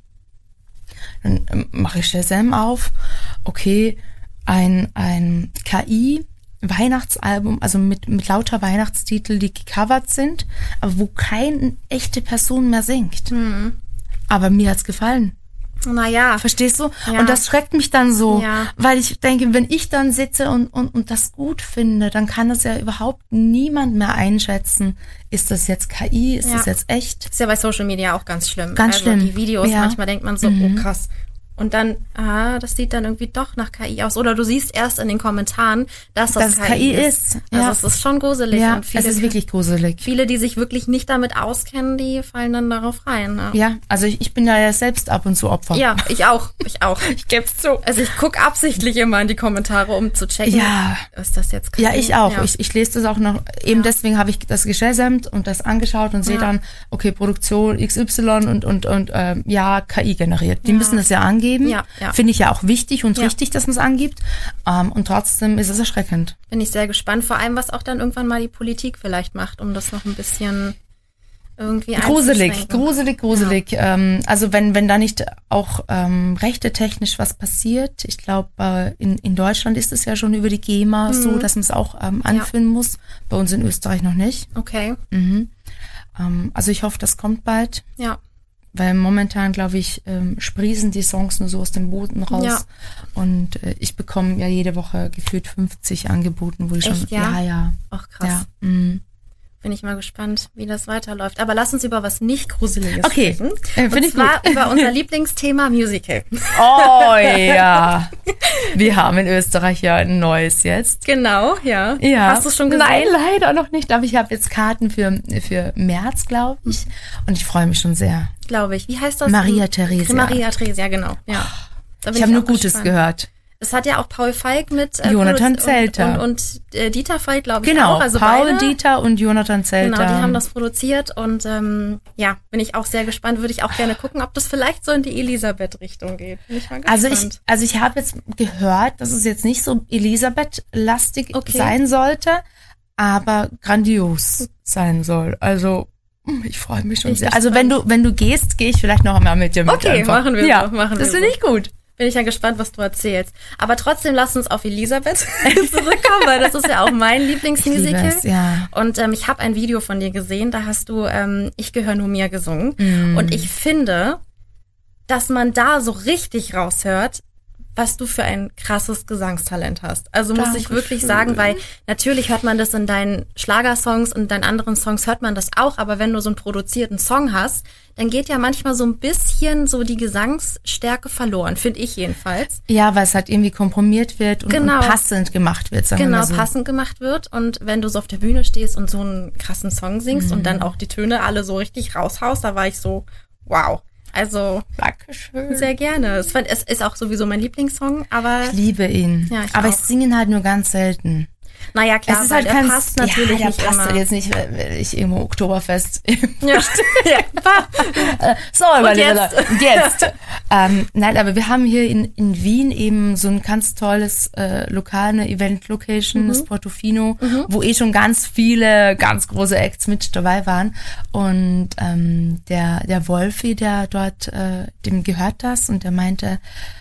dann ähm, mache ich Shazam auf. Okay, ein, ein K I Weihnachtsalbum, also mit, mit lauter Weihnachtstitel, die gecovert sind, aber wo keine echte Person mehr singt. Mhm. Aber mir hat's gefallen. Naja. Verstehst du? Ja. Und das schreckt mich dann so, ja. weil ich denke, wenn ich dann sitze und, und, und das gut finde, dann kann das ja überhaupt niemand mehr einschätzen. Ist das jetzt K I? Ist ja. das jetzt echt? Ist ja bei Social Media auch ganz schlimm. Ganz also schlimm. Die Videos, ja. manchmal denkt man so, mhm. oh krass. Und dann, ah, das sieht dann irgendwie doch nach K I aus. Oder du siehst erst in den Kommentaren, dass das, das K I ist. ist. Ja. Also es ist schon gruselig. Ja, und viele, es ist wirklich gruselig. Viele, die sich wirklich nicht damit auskennen, die fallen dann darauf rein. Ja, ja also ich, ich bin da ja selbst ab und zu Opfer. Ja, ich auch. Ich auch. Ich geb's zu. Also ich gucke absichtlich immer in die Kommentare, um zu checken, ja. ist das jetzt K I? Ja, ich auch. Ja. Ich, ich lese das auch noch. Eben ja. deswegen habe ich das geschesamt und das angeschaut und sehe ja. dann, okay, Produktion X Y und, und, und ähm, ja, K I generiert. Die ja. müssen das ja angeben. Ja, ja. Finde ich ja auch wichtig und ja. richtig, dass man es angibt. Ähm, und trotzdem ist es erschreckend. Bin ich sehr gespannt. Vor allem, was auch dann irgendwann mal die Politik vielleicht macht, um das noch ein bisschen irgendwie gruselig, gruselig, gruselig. Ja. Ähm, also wenn wenn da nicht auch ähm, rechtetechnisch was passiert. Ich glaube, äh, in, in Deutschland ist es ja schon über die GEMA mhm. so, dass man es auch ähm, anführen ja. muss. Bei uns in Österreich noch nicht. Okay. Mhm. Ähm, also ich hoffe, das kommt bald. Ja. Weil momentan, glaube ich, ähm, sprießen die Songs nur so aus dem Boden raus. Ja. Und äh, ich bekomme ja jede Woche gefühlt fünfzig angeboten, wo ich Echt, schon, ja? ja, ja. Ach, krass. Ja, mm. Bin ich mal gespannt, wie das weiterläuft. Aber lass uns über was nicht Gruseliges okay. sprechen. Äh, Und ich zwar gut. über unser Lieblingsthema Musical. Oh ja. Wir haben in Österreich ja ein neues jetzt. Genau, ja. ja. Hast du es schon gesehen? Nein, leider noch nicht. Aber ich habe jetzt Karten für, für März, glaube ich. Und ich freue mich schon sehr. Glaube ich. Wie heißt das? Maria Theresia. Maria Theresia, genau. Ja. Da bin ich habe nur Gutes gespannt. gehört. Es hat ja auch Paul Falk mit äh, Jonathan Zelter. Und, und, und äh, Dieter Falk, glaube ich, genau, auch. Also Paul, beide. Dieter und Jonathan Zelter. Genau, die haben das produziert und ähm, ja, bin ich auch sehr gespannt. Würde ich auch gerne gucken, ob das vielleicht so in die Elisabeth-Richtung geht. Bin ich mal gespannt. Also ich, also ich habe jetzt gehört, dass es jetzt nicht so Elisabeth-lastig okay. sein sollte, aber grandios sein soll. Also ich freue mich schon ich sehr. Also wenn du wenn du gehst, gehe ich vielleicht noch einmal mit dir mit. Okay, einfach. machen wir ja, so. Machen wir das finde ich gut. Bin ich ja gespannt, was du erzählst. Aber trotzdem lass uns auf Elisabeth zurückkommen, weil das ist ja auch mein Lieblingsmusical. Ich liebe es, ja. Und ähm, ich habe ein Video von dir gesehen, da hast du ähm, Ich gehöre nur mir gesungen. Mm. Und ich finde, dass man da so richtig raushört, was du für ein krasses Gesangstalent hast. Also muss Dankeschön. ich wirklich sagen, weil natürlich hört man das in deinen Schlagersongs und deinen anderen Songs hört man das auch, aber wenn du so einen produzierten Song hast, dann geht ja manchmal so ein bisschen so die Gesangsstärke verloren, finde ich jedenfalls. Ja, weil es halt irgendwie komprimiert wird und, genau. und passend gemacht wird, sagen genau, wir mal so. Genau, passend gemacht wird und wenn du so auf der Bühne stehst und so einen krassen Song singst mhm. und dann auch die Töne alle so richtig raushaust, da war ich so, wow. Also, Dankeschön. Sehr gerne. Es, es ist auch sowieso mein Lieblingssong, aber... Ich liebe ihn. Ja, ich aber auch. ich singe ihn halt nur ganz selten. Naja, klar, es ist weil halt der kein, passt natürlich ja, der nicht passt immer. Halt jetzt nicht, weil ich irgendwo Oktoberfest... Ja. ja. So, und jetzt? jetzt. ähm, nein, aber wir haben hier in, in Wien eben so ein ganz tolles äh, Lokal, eine Event-Location, mhm. das Portofino, mhm. wo eh schon ganz viele ganz große Acts mit dabei waren. Und ähm, der, der Wolfi, der dort, äh, dem gehört das und der meinte,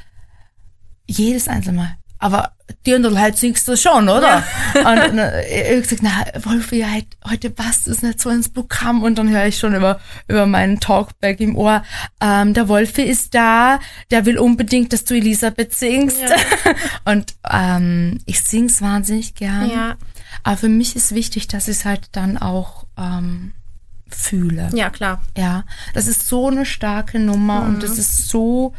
jedes einzelne Mal, aber die Unterheit singst du schon, oder? Ja. Und, und ich habe gesagt, na, Wolfi, heute, heute passt es nicht so ins Programm. Und dann höre ich schon über über meinen Talkback im Ohr, ähm, der Wolfi ist da, der will unbedingt, dass du Elisabeth singst. Ja. Und ähm, ich sing's wahnsinnig gern. Ja. Aber für mich ist wichtig, dass ich es halt dann auch ähm, fühle. Ja, klar. Ja, das ist so eine starke Nummer mhm. und das ist so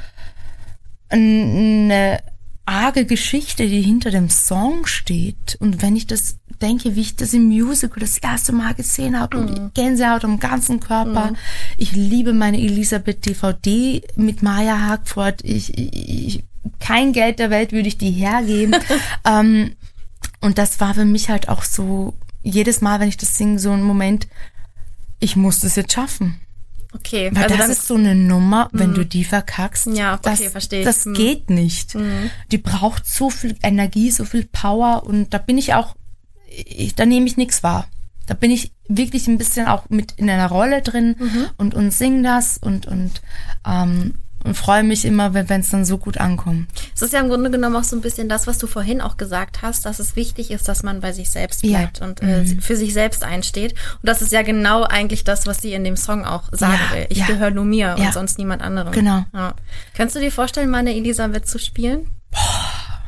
eine arge Geschichte, die hinter dem Song steht. Und wenn ich das denke, wie ich das im Musical das erste Mal gesehen habe mhm. und die Gänsehaut am ganzen Körper. Mhm. Ich liebe meine Elisabeth-D V D mit Maya Hagford. Ich, ich, ich, kein Geld der Welt würde ich die hergeben. ähm, und das war für mich halt auch so, jedes Mal, wenn ich das singe, so ein Moment, ich muss das jetzt schaffen. Okay. Weil also das dann, ist so eine Nummer, wenn mh. du die verkackst. Ja, okay, das, verstehe ich. Das mh. geht nicht. Mh. Die braucht so viel Energie, so viel Power und da bin ich auch, ich, da nehme ich nichts wahr. Da bin ich wirklich ein bisschen auch mit in einer Rolle drin mhm. und, und sing das und, und, ähm, und freue mich immer, wenn es dann so gut ankommt. Es ist ja im Grunde genommen auch so ein bisschen das, was du vorhin auch gesagt hast, dass es wichtig ist, dass man bei sich selbst bleibt ja. und äh, mhm. für sich selbst einsteht. Und das ist ja genau eigentlich das, was sie in dem Song auch sagen ja, will. Ich ja. gehöre nur mir ja. und sonst niemand anderem. Genau. Ja. Kannst du dir vorstellen, mal eine Elisabeth zu spielen? Boah.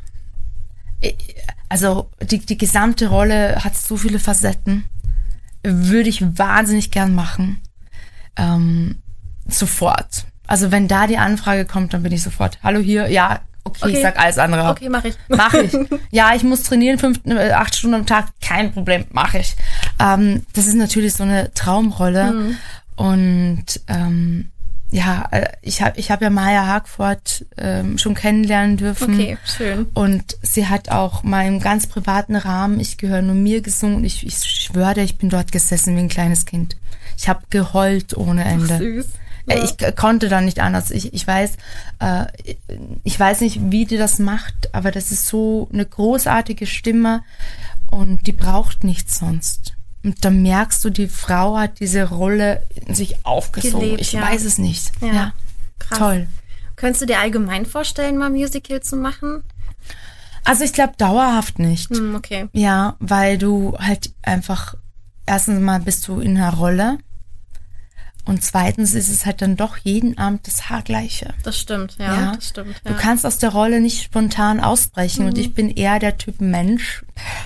Also die, die gesamte Rolle hat so viele Facetten. Würde ich wahnsinnig gern machen. Ähm, sofort. Also wenn da die Anfrage kommt, dann bin ich sofort, hallo hier, ja, okay, okay. Ich sag alles andere. Okay, mach ich. Mach ich. Ja, ich muss trainieren, fünf, acht Stunden am Tag, kein Problem, mach ich. Ähm, das ist natürlich so eine Traumrolle. Mhm. Und ähm, ja, ich habe ich hab ja Maya Hagford ähm, schon kennenlernen dürfen. Okay, schön. Und sie hat auch mal im ganz privaten Rahmen, ich gehöre nur mir, gesungen. Ich, ich schwöre dir, ich bin dort gesessen wie ein kleines Kind. Ich habe geheult ohne Ende. Ach, süß. Ja. Ich konnte da nicht anders. Ich, ich weiß, äh, ich weiß nicht, wie die das macht, aber das ist so eine großartige Stimme und die braucht nichts sonst. Und da merkst du, die Frau hat diese Rolle in sich aufgesogen. Gelebt, ich ja. weiß es nicht. Ja, ja. Krass. Toll. Könntest du dir allgemein vorstellen, mal Musical zu machen? Also ich glaube dauerhaft nicht. Hm, okay. Ja, weil du halt einfach, erstens mal bist du in einer Rolle. Und zweitens ist es halt dann doch jeden Abend das Haargleiche. Das stimmt, ja, ja? das stimmt. Ja. Du kannst aus der Rolle nicht spontan ausbrechen. Mhm. Und ich bin eher der Typ Mensch,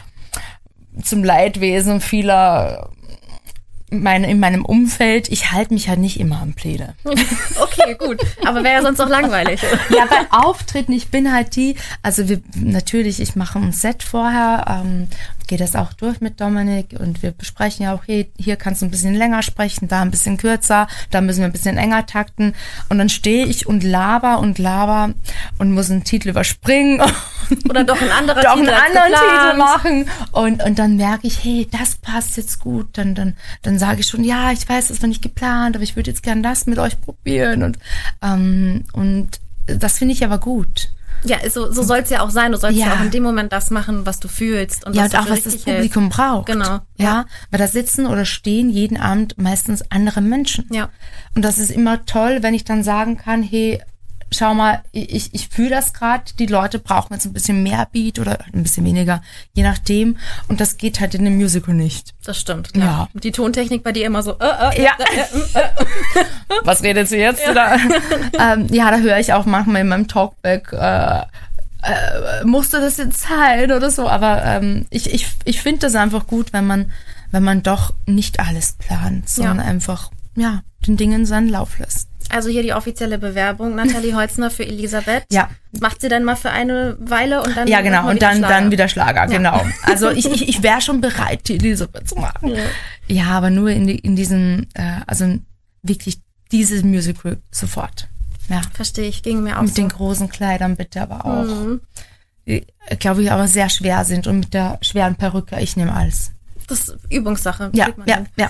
zum Leidwesen vieler meine, in meinem Umfeld. Ich halte mich halt nicht immer an Pläne. Okay, gut. Aber wäre ja sonst auch langweilig. Ja, bei Auftritten, ich bin halt die, also wir natürlich, ich mache ein Set vorher, ähm, gehe das auch durch mit Dominik und wir besprechen ja auch, hey, hier kannst du ein bisschen länger sprechen, da ein bisschen kürzer, da müssen wir ein bisschen enger takten und dann stehe ich und laber und laber und muss einen Titel überspringen oder doch einen anderen doch Titel, einen anderen Titel machen und und dann merke ich, hey, das passt jetzt gut, dann dann dann sage ich schon, ja, ich weiß, das war nicht geplant, aber ich würde jetzt gern das mit euch probieren und ähm, und das finde ich aber gut. Ja, so, so soll es ja auch sein. Du sollst ja. ja auch in dem Moment das machen, was du fühlst. Und ja, was und auch, was das Publikum hält. braucht. Genau. Ja, ja, weil da sitzen oder stehen jeden Abend meistens andere Menschen. Ja. Und das ist immer toll, wenn ich dann sagen kann, hey, schau mal, ich, ich fühle das gerade, die Leute brauchen jetzt ein bisschen mehr Beat oder ein bisschen weniger, je nachdem. Und das geht halt in dem Musical nicht. Das stimmt, klar. Ja. Die Tontechnik bei dir immer so, äh, äh, ja. Äh, äh, was redet sie jetzt? Ja, da, ähm, ja, da höre ich auch manchmal in meinem Talkback, äh, äh, musste das jetzt sein oder so. Aber ähm, ich, ich, ich finde das einfach gut, wenn man, wenn man doch nicht alles plant, sondern ja. einfach, ja, den Dingen seinen Lauf lässt. Also hier die offizielle Bewerbung, Nathalie Holzner für Elisabeth. Ja. Macht sie dann mal für eine Weile und dann Ja, genau, und dann, Schlager. dann wieder Schlager, ja. genau. Also ich, ich, ich wäre schon bereit, die Elisabeth zu machen. Ja, ja aber nur in, die, in diesem, äh, also wirklich dieses Musical sofort. Ja. Verstehe ich, ging mir auch Mit so. den großen Kleidern bitte aber auch. Mhm. Die, glaube ich, aber sehr schwer sind und mit der schweren Perücke, ich nehme alles. Das ist Übungssache. Ja, ja, ja.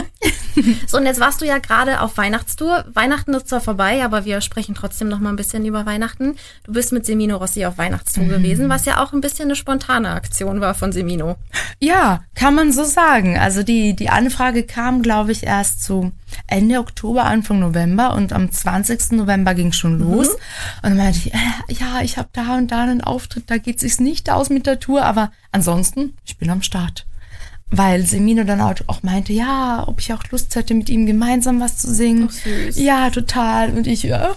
So, und jetzt warst du ja gerade auf Weihnachtstour. Weihnachten ist zwar vorbei, aber wir sprechen trotzdem noch mal ein bisschen über Weihnachten. Du bist mit Semino Rossi auf Weihnachtstour mhm. gewesen, was ja auch ein bisschen eine spontane Aktion war von Semino. Ja, kann man so sagen. Also die, die Anfrage kam, glaube ich, erst so Ende Oktober, Anfang November und am zwanzigsten November ging es schon los. Mhm. Und dann meinte ich, äh, ja, ich habe da und da einen Auftritt, da geht es sich nicht aus mit der Tour, aber ansonsten, ich bin am Start. Weil Semino dann auch meinte, ja, ob ich auch Lust hätte, mit ihm gemeinsam was zu singen. Ach, süß. Ja, total. Und ich, ja,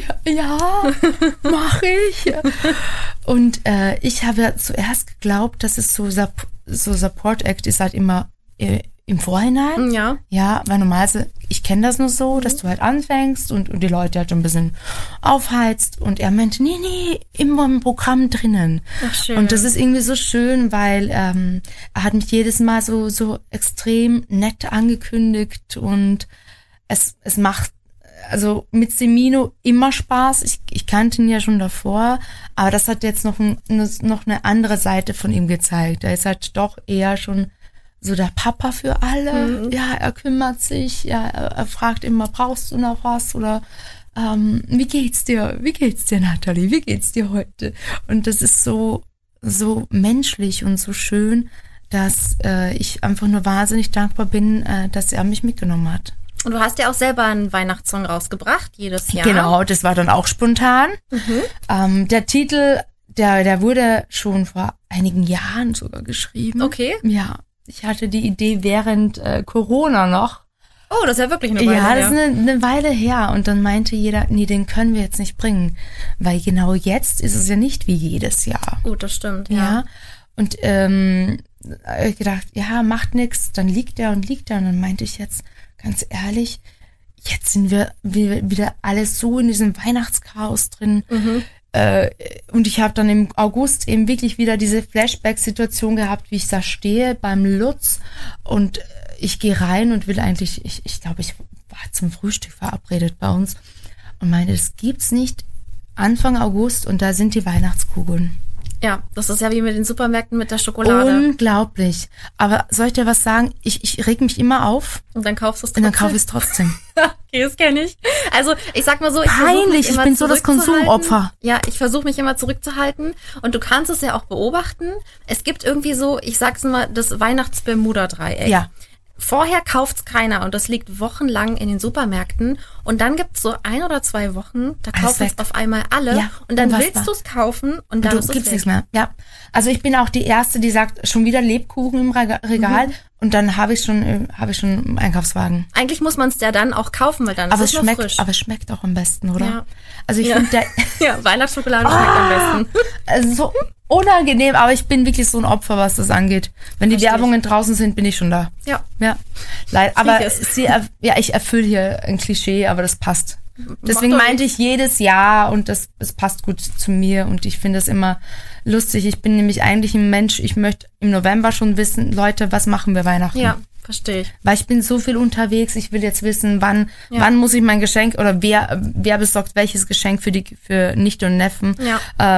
ja mach ich. Und äh, ich habe ja zuerst geglaubt, dass es so so Support Act ist halt immer äh, im Vorhinein. Ja. Ja, weil normalerweise, ich kenne das nur so, dass du halt anfängst und, und die Leute halt ein bisschen aufheizt und er meinte, nee, nee, immer im Programm drinnen. Ach, schön. Und das ist irgendwie so schön, weil ähm, er hat mich jedes Mal so, so extrem nett angekündigt und es, es macht also mit Semino immer Spaß. Ich, ich kannte ihn ja schon davor, aber das hat jetzt noch, ein, noch eine andere Seite von ihm gezeigt. Er ist halt doch eher schon so der Papa für alle. Mhm. Ja, er kümmert sich, ja, er, er fragt immer, brauchst du noch was? Oder ähm, wie geht's dir? Wie geht's dir, Nathalie? Wie geht's dir heute? Und das ist so, so menschlich und so schön, dass äh, ich einfach nur wahnsinnig dankbar bin, äh, dass er mich mitgenommen hat. Und du hast ja auch selber einen Weihnachtssong rausgebracht, jedes Jahr. Genau, das war dann auch spontan. Mhm. Ähm, der Titel, der, der wurde schon vor einigen Jahren sogar geschrieben. Okay. Ja, ich hatte die Idee während äh, Corona noch. Oh, das ist ja wirklich eine Weile her. Ja, das her. ist eine, eine Weile her. Und dann meinte jeder, nee, den können wir jetzt nicht bringen. Weil genau jetzt ist es ja nicht wie jedes Jahr. Gut, das stimmt, ja. ja. Und ähm, ich gedacht, ja, macht nix. Dann liegt er und liegt er. Und dann meinte ich jetzt, ganz ehrlich, jetzt sind wir, wir wieder alles so in diesem Weihnachtschaos drin. Mhm. Äh, und ich habe dann im August eben wirklich wieder diese Flashback-Situation gehabt, wie ich da stehe beim Lutz und ich gehe rein und will eigentlich, ich, ich glaube, ich war zum Frühstück verabredet bei uns und meine, das gibt's nicht. Anfang August und da sind die Weihnachtskugeln. Ja, das ist ja wie mit den Supermärkten mit der Schokolade. Unglaublich. Aber soll ich dir was sagen? Ich, ich reg mich immer auf. Und dann kaufst du es trotzdem? Und dann kaufe ich es trotzdem. Okay, das kenne ich. Also ich sag mal so, ich Peinlich, ich bin so das Konsumopfer. Ja, ich versuche mich immer zurückzuhalten. Und du kannst es ja auch beobachten. Es gibt irgendwie so, ich sag's mal, das Weihnachts-Bermuda-Dreieck. Ja. Vorher kauft's keiner und das liegt wochenlang in den Supermärkten und dann gibt's so ein oder zwei Wochen, da kaufen es auf einmal alle ja, und dann unfassbar. willst du es kaufen und dann du, ist es gibt's weg. Nichts mehr. Ja, also ich bin auch die Erste, die sagt, schon wieder Lebkuchen im Regal mhm. und dann habe ich schon habe ich schon einen Einkaufswagen. Eigentlich muss man es ja dann auch kaufen, weil dann aber ist es es schmeckt, noch frisch. Aber es schmeckt auch am besten, oder? Ja. Also ich ja. finde der ja, Weihnachtsschokolade schmeckt oh, am besten. Also so unangenehm, aber ich bin wirklich so ein Opfer, was das angeht. Wenn die Verstehe Werbungen ich. draußen sind, bin ich schon da. Ja. Ja. Leid, aber sie, ja, ich erfülle hier ein Klischee, aber das passt. Deswegen meinte ich jedes Jahr und das, das passt gut zu mir und ich finde es immer lustig. Ich bin nämlich eigentlich ein Mensch, ich möchte im November schon wissen, Leute, was machen wir Weihnachten? Ja, verstehe ich. Weil ich bin so viel unterwegs, ich will jetzt wissen, wann ja. wann muss ich mein Geschenk oder wer wer besorgt welches Geschenk für die für Nichte und Neffen? Ja.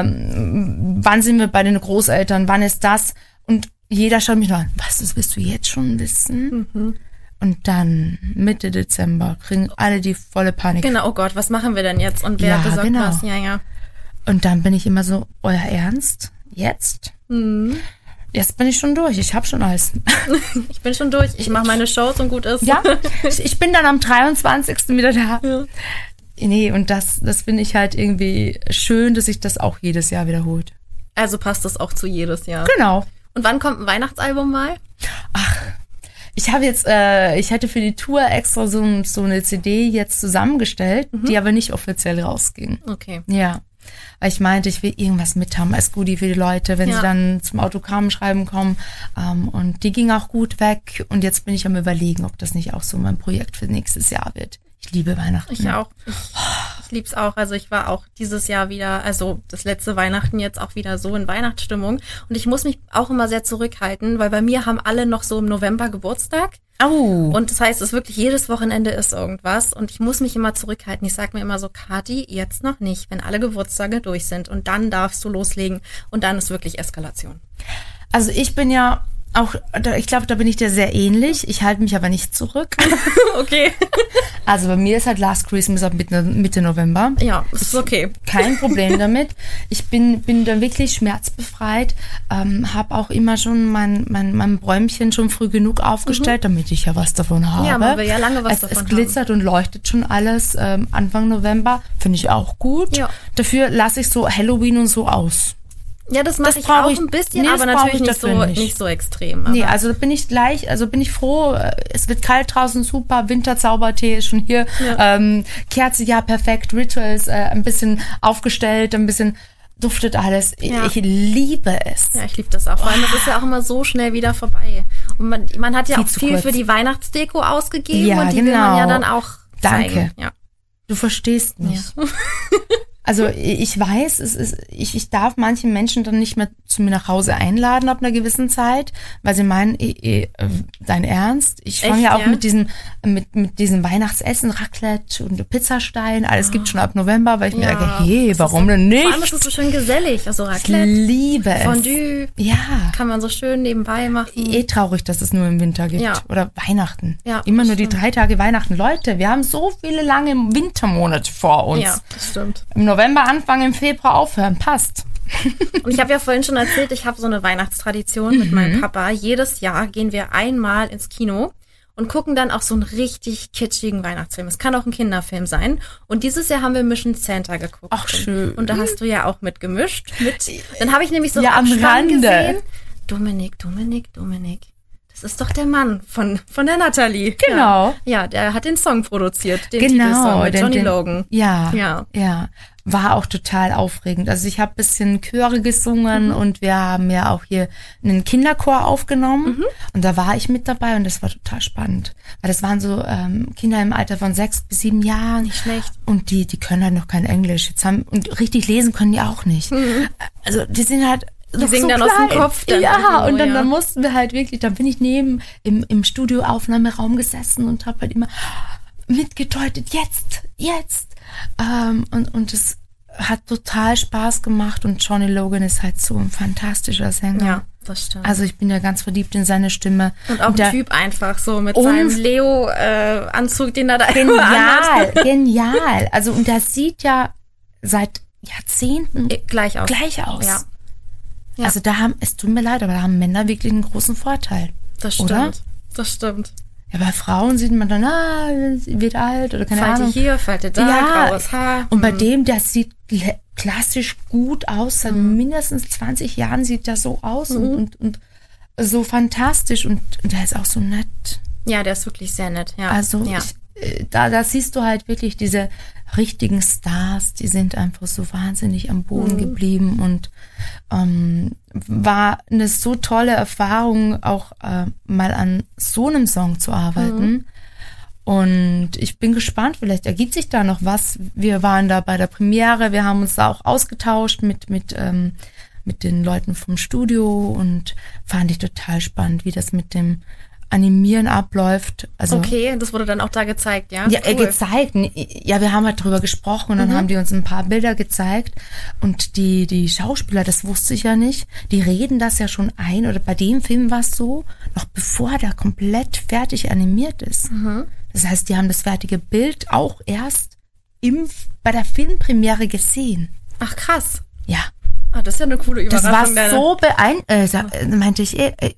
Ähm, wann sind wir bei den Großeltern? Wann ist das? Und jeder schaut mich nur an, was, das willst du jetzt schon wissen? Mhm. Und dann, Mitte Dezember, kriegen alle die volle Panik. Genau, oh Gott, was machen wir denn jetzt? Und wer ja, besorgt genau. was? Ja, ja. Und dann bin ich immer so, euer Ernst? Jetzt? Mhm. Jetzt bin ich schon durch, ich habe schon alles. Ich bin schon durch, ich mache meine Shows und gut ist. Ja, ich bin dann am dreiundzwanzigsten wieder da. Ja. Nee, und das, das finde ich halt irgendwie schön, dass sich das auch jedes Jahr wiederholt. Also passt das auch zu jedes Jahr. Genau. Und wann kommt ein Weihnachtsalbum mal? Ach, ich habe jetzt, äh, ich hatte für die Tour extra so, so eine C D jetzt zusammengestellt, mhm. die aber nicht offiziell rausging. Okay. Ja, weil ich meinte, ich will irgendwas mit haben als Goodie für die Leute, wenn ja. sie dann zum Autogrammschreiben kommen. Ähm, und die ging auch gut weg. Und jetzt bin ich am Überlegen, ob das nicht auch so mein Projekt für nächstes Jahr wird. Ich liebe Weihnachten. Ich auch. Ich, ich liebe es auch. Also ich war auch dieses Jahr wieder, also das letzte Weihnachten jetzt auch wieder so in Weihnachtsstimmung. Und ich muss mich auch immer sehr zurückhalten, weil bei mir haben alle noch so im November Geburtstag. Oh. Und das heißt, es ist wirklich jedes Wochenende ist irgendwas. Und ich muss mich immer zurückhalten. Ich sage mir immer so, Kathi, jetzt noch nicht, wenn alle Geburtstage durch sind. Und dann darfst du loslegen. Und dann ist wirklich Eskalation. Also ich bin ja auch, ich glaube, da bin ich dir sehr ähnlich. Ich halte mich aber nicht zurück. Okay. Also bei mir ist halt Last Christmas ab Mitte, Mitte November. Ja, ist okay. Kein Problem damit. Ich bin bin da wirklich schmerzbefreit. Ähm, habe auch immer schon mein, mein, mein Bäumchen schon früh genug aufgestellt, mhm. damit ich ja was davon habe. Ja, man will ja lange was es, davon Es glitzert haben. Und leuchtet schon alles ähm, Anfang November. Finde ich auch gut. Ja. Dafür lasse ich so Halloween und so aus. Ja, das mache ich auch ein bisschen, nee, aber natürlich nicht so, nicht. nicht so extrem. Aber nee, also bin ich gleich, also bin ich froh, es wird kalt draußen, super, Winterzaubertee ist schon hier, ja. ähm, Kerze, ja, perfekt, Rituals, äh, ein bisschen aufgestellt, ein bisschen, duftet alles. Ja. Ich liebe es. Ja, ich liebe das auch. Vor allem, das ist ja auch immer so schnell wieder vorbei. Und man, man hat ja Viel auch zu viel kurz. für die Weihnachtsdeko ausgegeben Ja, und die will man genau. ja dann auch zeigen. Danke. Ja. Du verstehst nicht. Ja. Also ich weiß, es ist, ich, ich darf manche Menschen dann nicht mehr zu mir nach Hause einladen ab einer gewissen Zeit, weil sie meinen, eh, eh, dein Ernst? Ich fange Echt, ja auch ja? mit diesem mit mit diesem Weihnachtsessen, Raclette und Pizzastein, alles gibt schon ab November, weil ich mir denke, hey, das warum ist, denn nicht? Vor allem ist es so schön gesellig. Also Ich Raclette, liebe es. Fondue, Ja. kann man so schön nebenbei machen. Eh traurig, dass es nur im Winter gibt. Ja. Oder Weihnachten. Ja, Immer nur stimmt. die drei Tage Weihnachten. Leute, wir haben so viele lange Wintermonate vor uns. Ja, das stimmt. Im November anfangen, im Februar aufhören. Passt. Und ich habe ja vorhin schon erzählt, ich habe so eine Weihnachtstradition mit meinem Papa. Jedes Jahr gehen wir einmal ins Kino und gucken dann auch so einen richtig kitschigen Weihnachtsfilm. Es kann auch ein Kinderfilm sein. Und dieses Jahr haben wir Mission Santa geguckt. Ach, schön. Und da hast du ja auch mitgemischt. Mit. Dann habe ich nämlich so Ja, am Abspann Rande. gesehen. Dominik, Dominik, Dominik. Das ist doch der Mann von, von der Natalie. Genau. Ja, ja, der hat den Song produziert, den Genau. Titelsong mit den- Johnny den, Logan. Ja, Ja. ja. War auch total aufregend. Also ich habe ein bisschen Chöre gesungen Mhm. und wir haben ja auch hier einen Kinderchor aufgenommen. Mhm. Und da war ich mit dabei und das war total spannend. Weil das waren so ähm, Kinder im Alter von sechs bis sieben Jahren. Nicht schlecht. Und die, die können halt noch kein Englisch. Jetzt haben, und richtig lesen können die auch nicht. Also die sind halt Die noch singen so dann aus dem klein. Kopf dann Ja, irgendwo, und dann, ja. dann mussten wir halt wirklich, dann bin ich neben im, im Studioaufnahmeraum gesessen und habe halt immer mitgedeutet, jetzt, jetzt. Ähm, und, und es hat total Spaß gemacht und Johnny Logan ist halt so ein fantastischer Sänger. Ja, das stimmt. Also ich bin ja ganz verliebt in seine Stimme. Und auch der, ein Typ einfach so mit Und- seinem Leo-Anzug, den er da immer anhat. Genial, genial. Also und der sieht ja seit Jahrzehnten Äh, Gleich aus. gleich aus. Ja. Ja. Also da haben, es tut mir leid, aber da haben Männer wirklich einen großen Vorteil. Das stimmt. Oder? Das stimmt. Ja, bei Frauen sieht man dann, ah, sie wird alt oder keine Falte Ahnung. hier, Falte da, Ja, graues Haar. und bei Hm. dem, der sieht kla- klassisch gut aus. Seit Mhm. mindestens zwanzig Jahren sieht er so aus und, und, und so fantastisch. Und, und der ist auch so nett. Ja, der ist wirklich sehr nett. Ja. Also ja. ich, äh, da, da siehst du halt wirklich diese richtigen Stars, die sind einfach so wahnsinnig am Boden Mhm. geblieben und ähm, war eine so tolle Erfahrung, auch äh, mal an so einem Song zu arbeiten. Mhm. Und ich bin gespannt, vielleicht ergibt sich da noch was. Wir waren da bei der Premiere, wir haben uns da auch ausgetauscht mit mit ähm, mit den Leuten vom Studio und fand ich total spannend, wie das mit dem Animieren abläuft. Also Okay, das wurde dann auch da gezeigt, ja? ja, äh, Cool. gezeigt. Ja, wir haben halt drüber gesprochen und dann Mhm. haben die uns ein paar Bilder gezeigt. Und die, die Schauspieler, das wusste ich ja nicht, die reden das ja schon ein, oder bei dem Film war es so, noch bevor der komplett fertig animiert ist. Mhm. Das heißt, die haben das fertige Bild auch erst im, bei der Filmpremiere gesehen. Ach, krass. Ja, Ah, das ist ja eine coole das Überraschung. war deine- so beeindruckend. Äh, sa- äh, meinte ich, äh, äh,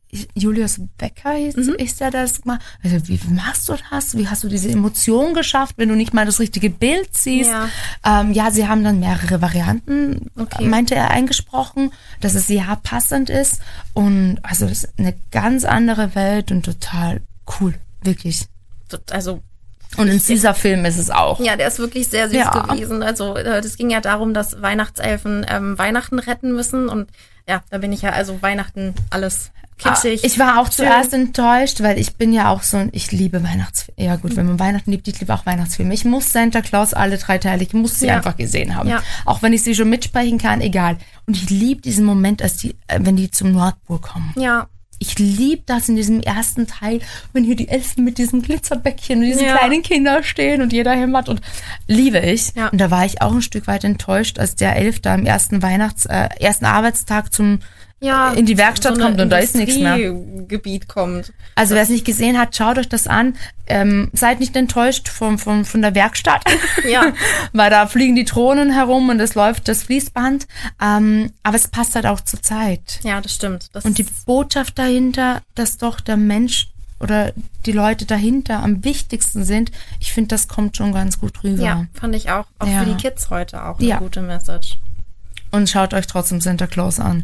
Julius Becker hieß, Mhm. ist der das gemacht? Also, wie machst du das? Wie hast du diese Emotion geschafft, wenn du nicht mal das richtige Bild siehst? Ja. Ähm, ja, sie haben dann mehrere Varianten, Okay. meinte er, eingesprochen, dass es ja passend ist. Und also das ist eine ganz andere Welt und total cool, wirklich. Also, Und in dieser Film ist es auch. ja, der ist wirklich sehr süß Ja. gewesen. Also, äh, das ging ja darum, dass Weihnachtselfen ähm, Weihnachten retten müssen. Und ja, da bin ich ja, also Weihnachten, alles kitschig. Ich war auch schön. zuerst enttäuscht, weil ich bin ja auch so ein, ich liebe Weihnachtsfilme. Ja gut, wenn man Weihnachten liebt, ich liebe auch Weihnachtsfilme. Ich muss Santa Claus alle drei Teile, ich muss sie Ja. einfach gesehen haben. Ja. Auch wenn ich sie schon mitsprechen kann, egal. Und ich liebe diesen Moment, als die, äh, wenn die zum Nordpol kommen. Ja, Ich liebe das in diesem ersten Teil, wenn hier die Elfen mit diesem Glitzerbäckchen und diesen Ja. kleinen Kindern stehen und jeder hämmert und liebe ich. Ja. Und da war ich auch ein Stück weit enttäuscht, als der Elf da am ersten Weihnachts-, äh, ersten Arbeitstag zum, ja. in die Werkstatt so eine kommt und da ist nichts mehr. Industriegebiet kommt. Also wer es nicht gesehen hat, schaut euch das an. Ähm, seid nicht enttäuscht von, von, von der Werkstatt. Ja. Weil da fliegen die Drohnen herum und es läuft das Fließband. Ähm, aber es passt halt auch zur Zeit. Ja, das stimmt. Das Und die Botschaft dahinter, dass doch der Mensch oder die Leute dahinter am wichtigsten sind, ich finde, das kommt schon ganz gut rüber. ja, fand ich auch. Auch Ja. für die Kids heute auch eine Ja. gute Message. Und schaut euch trotzdem Santa Claus an.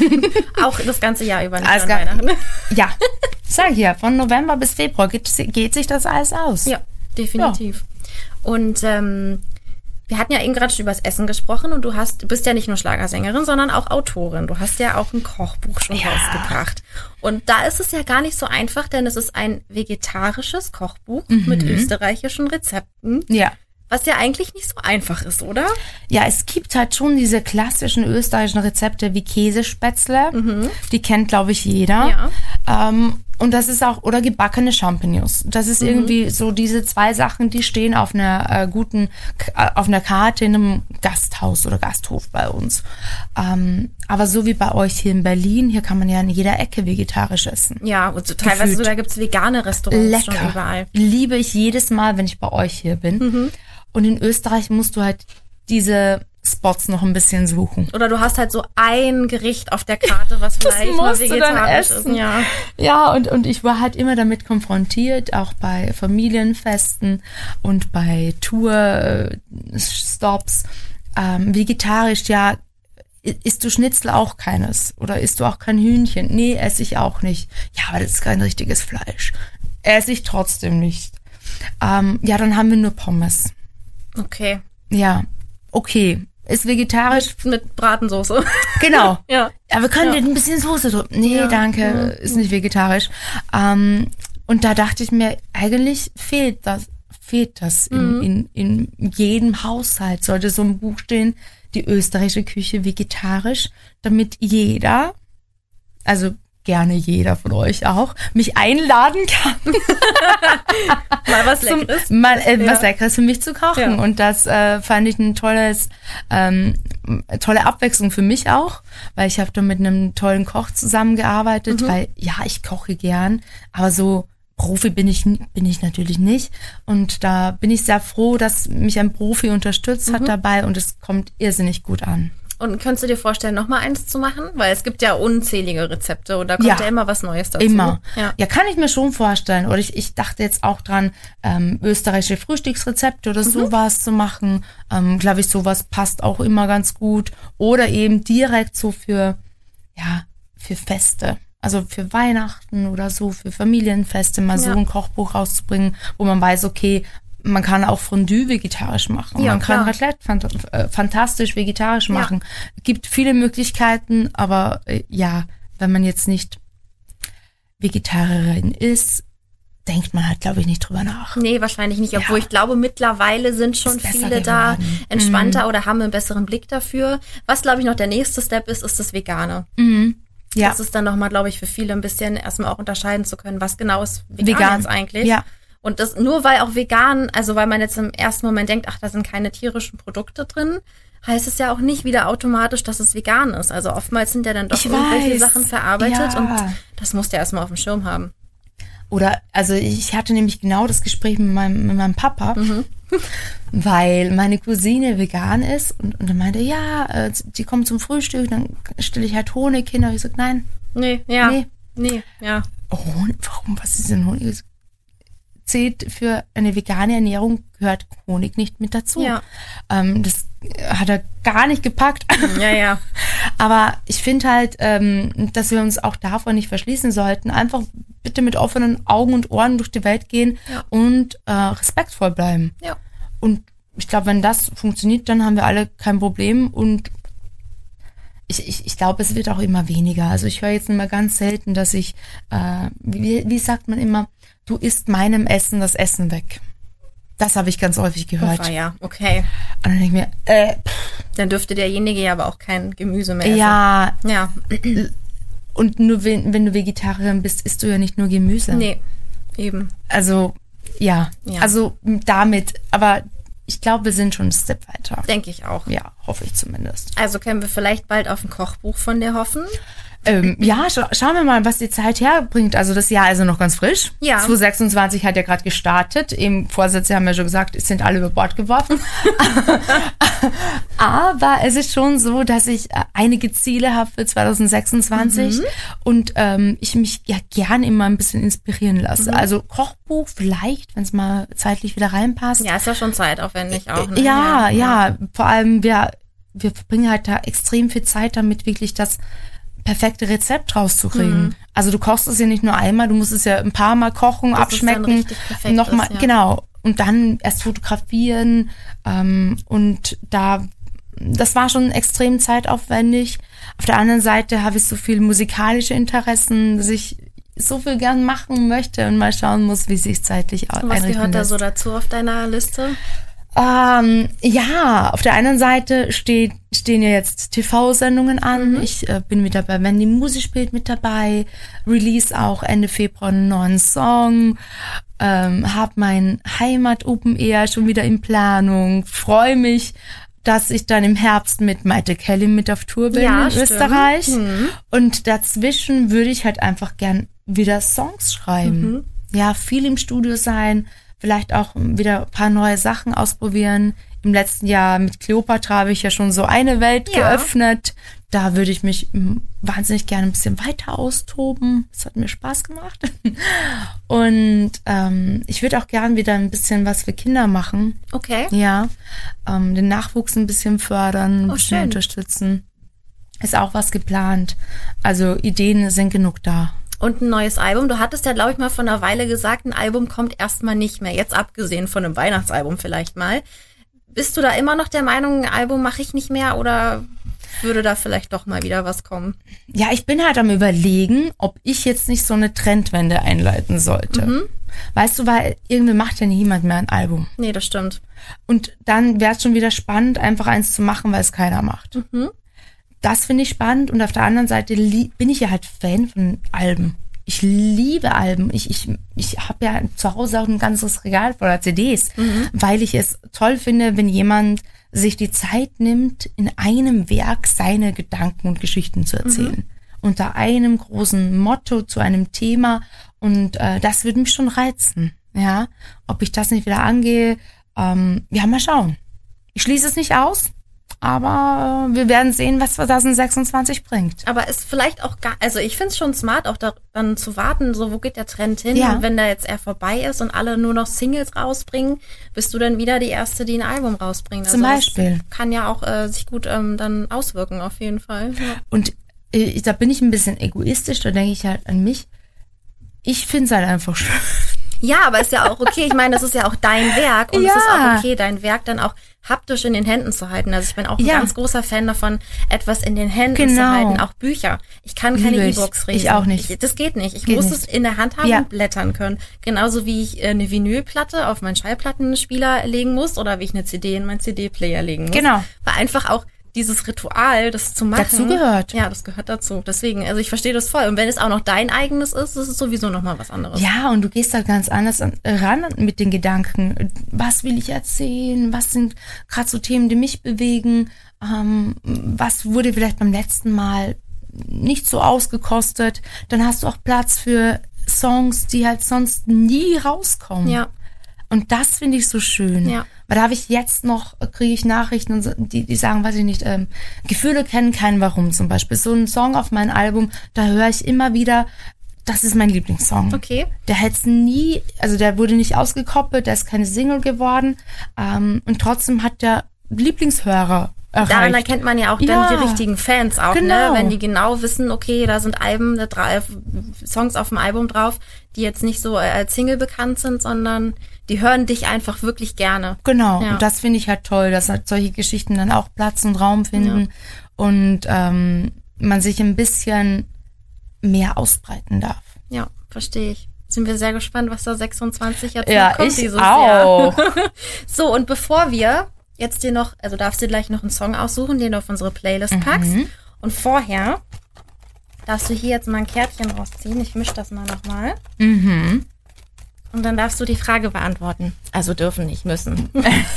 Auch das ganze Jahr über, nicht Alles nur an klar. Weihnachten. Ja, sag ich ja, von November bis Februar geht, geht sich das alles aus. Ja, definitiv. Und ähm, Wir hatten ja eben gerade schon über das Essen gesprochen und du hast, du bist ja nicht nur Schlagersängerin, sondern auch Autorin. Du hast ja auch ein Kochbuch schon Ja. rausgebracht. Und da ist es ja gar nicht so einfach, denn es ist ein vegetarisches Kochbuch Mhm. mit österreichischen Rezepten, Ja. was ja eigentlich nicht so einfach ist, oder? Ja, es gibt halt schon diese klassischen österreichischen Rezepte wie Käsespätzle. Die kennt, glaube ich, jeder. Ja. Ähm, und das ist auch, oder gebackene Champignons. Das ist irgendwie so diese zwei Sachen, die stehen auf einer äh, guten, äh, auf einer Karte in einem Gasthaus oder Gasthof bei uns. Ähm, aber so wie bei euch hier in Berlin, hier kann man ja in jeder Ecke vegetarisch essen. Ja, und so teilweise Gefühlt. sogar gibt's vegane Restaurants schon Lecker. überall. Liebe ich jedes Mal, wenn ich bei euch hier bin. Mhm. Und in Österreich musst du halt diese Spots noch ein bisschen suchen. Oder du hast halt so ein Gericht auf der Karte, was vielleicht mal musst du dann vegetarisch ist. essen. Ja. Ja, und, und ich war halt immer damit konfrontiert, auch bei Familienfesten und bei Tour-Stops. Ähm, vegetarisch, ja, isst du Schnitzel auch keines? Oder isst du auch kein Hühnchen? Nee, esse ich auch nicht. Ja, aber das ist kein richtiges Fleisch. Esse ich trotzdem nicht. Ähm, ja, dann haben wir nur Pommes. Okay. Ja, okay. Ist vegetarisch. Mit Bratensoße. Genau. Ja. Aber wir können Ja. dir ein bisschen Soße drücken. Nee, Ja. danke, Ja. ist nicht vegetarisch. Ähm, und da dachte ich mir, eigentlich fehlt das, fehlt das in, in, in jedem Haushalt. Sollte so ein Buch stehen, die österreichische Küche vegetarisch, damit jeder, also gerne jeder von euch auch, mich einladen kann, Mal was zum, Leckeres. mal äh, was Ja. Leckeres für mich zu kochen. Ja. Und das äh, fand ich ein tolles, ähm, tolle Abwechslung für mich auch, weil ich habe da mit einem tollen Koch zusammengearbeitet, Mhm. weil ja, ich koche gern, aber so Profi bin ich bin ich natürlich nicht. Und da bin ich sehr froh, dass mich ein Profi unterstützt Mhm. hat dabei und es kommt irrsinnig gut an. Und könntest du dir vorstellen, noch mal eins zu machen? Weil es gibt ja unzählige Rezepte und da kommt ja, Ja. immer was Neues dazu. Immer. Ja. Ja, kann ich mir schon vorstellen. Oder ich, ich dachte jetzt auch dran, ähm, österreichische Frühstücksrezepte oder sowas zu machen. Ähm, glaube ich, sowas passt auch immer ganz gut. Oder eben direkt so für, ja, für Feste. Also für Weihnachten oder so, für Familienfeste mal so Ja. ein Kochbuch rauszubringen, wo man weiß, okay, man kann auch Fondue vegetarisch machen. Ja, man kann klar. Raclette fant- äh, fantastisch vegetarisch Ja. machen. Gibt viele Möglichkeiten, aber äh, ja, wenn man jetzt nicht Vegetarierin ist, denkt man halt, glaube ich, nicht drüber nach. Nee, wahrscheinlich nicht. Obwohl Ja. ich glaube, mittlerweile sind schon Ist besser viele da geworden. entspannter oder haben einen besseren Blick dafür. Was, glaube ich, noch der nächste Step ist, ist das Vegane. Mhm. Ja, Das ist dann nochmal, glaube ich, für viele ein bisschen erstmal auch unterscheiden zu können, was genau ist vegan, Vegan. jetzt eigentlich. Ja. Und das nur weil auch vegan, also weil man jetzt im ersten Moment denkt, ach, da sind keine tierischen Produkte drin, heißt es ja auch nicht wieder automatisch, dass es vegan ist. Also oftmals sind ja dann doch Ich irgendwelche weiß. Sachen verarbeitet Ja. und das musst du ja erstmal auf dem Schirm haben. Oder, also ich hatte nämlich genau das Gespräch mit meinem, mit meinem Papa, Mhm. weil meine Cousine vegan ist und, und er meinte, ja, äh, die kommt zum Frühstück, dann stelle ich halt Honig hin. Und ich sag, nein, Nee, ja. Nee. Nee, ja. Honig, warum, was ist denn Honig? Zählt für eine vegane Ernährung, gehört Honig nicht mit dazu. Ja. Ähm, das hat er gar nicht gepackt. Ja, ja. Aber ich finde halt, ähm, dass wir uns auch davon nicht verschließen sollten. Einfach bitte mit offenen Augen und Ohren durch die Welt gehen Ja. und äh, respektvoll bleiben. Ja. Und ich glaube, wenn das funktioniert, dann haben wir alle kein Problem. Und ich, ich, ich glaube, es wird auch immer weniger. Also ich höre jetzt immer ganz selten, dass ich, äh, wie, wie sagt man immer, du isst meinem Essen das Essen weg. Das habe ich ganz häufig gehört. Ah, ja, okay. Und dann denke ich mir, äh, Dann dürfte derjenige ja aber auch kein Gemüse mehr essen. ja, Ja. und nur wenn, wenn du Vegetarierin bist, isst du ja nicht nur Gemüse. Nee, eben. Also, ja, Ja. also damit, aber ich glaube, wir sind schon ein Step weiter. Denke ich auch. Ja, hoffe ich zumindest. Also können wir vielleicht bald auf ein Kochbuch von dir hoffen. Ähm, ja, scha schauen wir mal, was die Zeit herbringt. Also das Jahr ist ja noch ganz frisch. Ja. zwanzig sechsundzwanzig hat ja gerade gestartet. Im Vorsätze haben wir schon gesagt, es sind alle über Bord geworfen. Aber es ist schon so, dass ich äh, einige Ziele habe für zwanzig sechsundzwanzig Mhm. und ähm, ich mich ja gern immer ein bisschen inspirieren lasse. Mhm. Also Kochbuch vielleicht, wenn es mal zeitlich wieder reinpasst. Ja, ist ja schon zeitaufwendig auch. Ne? Ja, ja, vor allem wir, wir verbringen halt da extrem viel Zeit damit, wirklich das perfekte Rezept rauszukriegen. Mhm. Also du kochst es ja nicht nur einmal, du musst es ja ein paar Mal kochen, Bis es dann abschmecken, richtig perfekt nochmal, ist, ja. genau. und dann erst fotografieren ähm, und da, das war schon extrem zeitaufwendig. Auf der anderen Seite habe ich so viel musikalische Interessen, dass ich so viel gern machen möchte und mal schauen muss, wie sich zeitlich einrichten lässt. Was gehört da so dazu auf deiner Liste? Ähm, ja, auf der einen Seite steht, stehen ja jetzt T V-Sendungen an. Mhm. Ich äh, bin wieder bei Wenn die Musik spielt mit dabei. Release auch Ende Februar einen neuen Song. Ähm, hab mein Heimat-Open Air schon wieder in Planung. Freue mich, dass ich dann im Herbst mit Maite Kelly mit auf Tour bin ja, in stimmt. Österreich. Mhm. Und dazwischen würde ich halt einfach gern wieder Songs schreiben. Mhm. Ja, viel im Studio sein, vielleicht auch wieder ein paar neue Sachen ausprobieren. Im letzten Jahr mit Kleopatra habe ich ja schon so eine Welt ja. geöffnet. Da würde ich mich wahnsinnig gerne ein bisschen weiter austoben. Das hat mir Spaß gemacht. Und ähm, ich würde auch gern wieder ein bisschen was für Kinder machen. Okay. Ja, ähm, den Nachwuchs ein bisschen fördern, ein oh, bisschen schön. unterstützen. Ist auch was geplant. Also Ideen sind genug da. Und ein neues Album. Du hattest ja, glaube ich, mal vor einer Weile gesagt, ein Album kommt erstmal nicht mehr. Jetzt abgesehen von einem Weihnachtsalbum vielleicht mal. Bist du da immer noch der Meinung, ein Album mache ich nicht mehr oder würde da vielleicht doch mal wieder was kommen? Ja, ich bin halt am Überlegen, ob ich jetzt nicht so eine Trendwende einleiten sollte. Mhm. Weißt du, weil irgendwie macht ja niemand mehr ein Album. Nee, das stimmt. Und dann wäre es schon wieder spannend, einfach eins zu machen, weil es keiner macht. Mhm. Das finde ich spannend und auf der anderen Seite li- bin ich ja halt Fan von Alben. Ich liebe Alben. Ich, ich, ich habe ja zu Hause auch ein ganzes Regal voller C Ds, mhm. weil ich es toll finde, wenn jemand sich die Zeit nimmt, in einem Werk seine Gedanken und Geschichten zu erzählen. Mhm. Unter einem großen Motto zu einem Thema und äh, das würde mich schon reizen. Ja, ob ich das nicht wieder angehe, ähm, ja, mal schauen. Ich schließe es nicht aus. Aber äh, wir werden sehen, was zwanzig sechsundzwanzig bringt. Aber ist vielleicht auch gar, also ich finde es schon smart, auch da, dann zu warten, so wo geht der Trend hin? Ja. Und wenn der jetzt eher vorbei ist und alle nur noch Singles rausbringen, bist du dann wieder die Erste, die ein Album rausbringt. Zum also Beispiel. Kann ja auch äh, sich gut ähm, dann auswirken, auf jeden Fall. Ja. Und äh, da bin ich ein bisschen egoistisch, da denke ich halt an mich. Ich finde es halt einfach schön. Ja, aber ist ja auch okay. Ich meine, das ist ja auch dein Werk und ja. es ist auch okay, dein Werk dann auch haptisch in den Händen zu halten. Also ich bin auch ein ja. ganz großer Fan davon, etwas in den Händen genau. zu halten, auch Bücher. Ich kann keine E-Books lesen. Ich auch nicht. Ich, das geht nicht. Ich geht muss nicht. es in der Hand haben ja. und blättern können. Genauso wie ich eine Vinylplatte auf meinen Schallplattenspieler legen muss oder wie ich eine C D in meinen C D-Player legen muss. Genau. Weil einfach auch dieses Ritual, das zu machen. Dazu gehört. Ja, das gehört dazu. Deswegen, also ich verstehe das voll. Und wenn es auch noch dein eigenes ist, das ist sowieso nochmal was anderes. Ja, und du gehst da ganz anders an, ran mit den Gedanken. Was will ich erzählen? Was sind gerade so Themen, die mich bewegen? Ähm, was wurde vielleicht beim letzten Mal nicht so ausgekostet? Dann hast du auch Platz für Songs, die halt sonst nie rauskommen. Ja. Und das finde ich so schön. Ja. Weil da habe ich jetzt noch, kriege ich Nachrichten, und so, die, die sagen, weiß ich nicht, ähm, Gefühle kennen kein Warum zum Beispiel. So ein Song auf meinem Album, da höre ich immer wieder, das ist mein Lieblingssong. Okay. Der hätte nie, also der wurde nicht ausgekoppelt, der ist keine Single geworden ähm, und trotzdem hat der Lieblingshörer erreicht. Daran erkennt man ja auch ja, dann die richtigen Fans auch, genau. ne? Wenn die genau wissen, okay, da sind Alben, da drei Songs auf dem Album drauf, die jetzt nicht so als Single bekannt sind, sondern die hören dich einfach wirklich gerne. Genau, ja. Und das finde ich halt toll, dass halt solche Geschichten dann auch Platz und Raum finden ja. und ähm, man sich ein bisschen mehr ausbreiten darf. Ja, verstehe ich. Sind wir sehr gespannt, was da sechsundzwanzig jetzt ja, kommt ich dieses auch. Jahr. So, und bevor wir jetzt dir noch, also darfst du gleich noch einen Song aussuchen, den du auf unsere Playlist mhm. packst. Und vorher darfst du hier jetzt mal ein Kärtchen rausziehen. Ich mische das mal nochmal. Mhm. Und dann darfst du die Frage beantworten. Also dürfen, nicht müssen.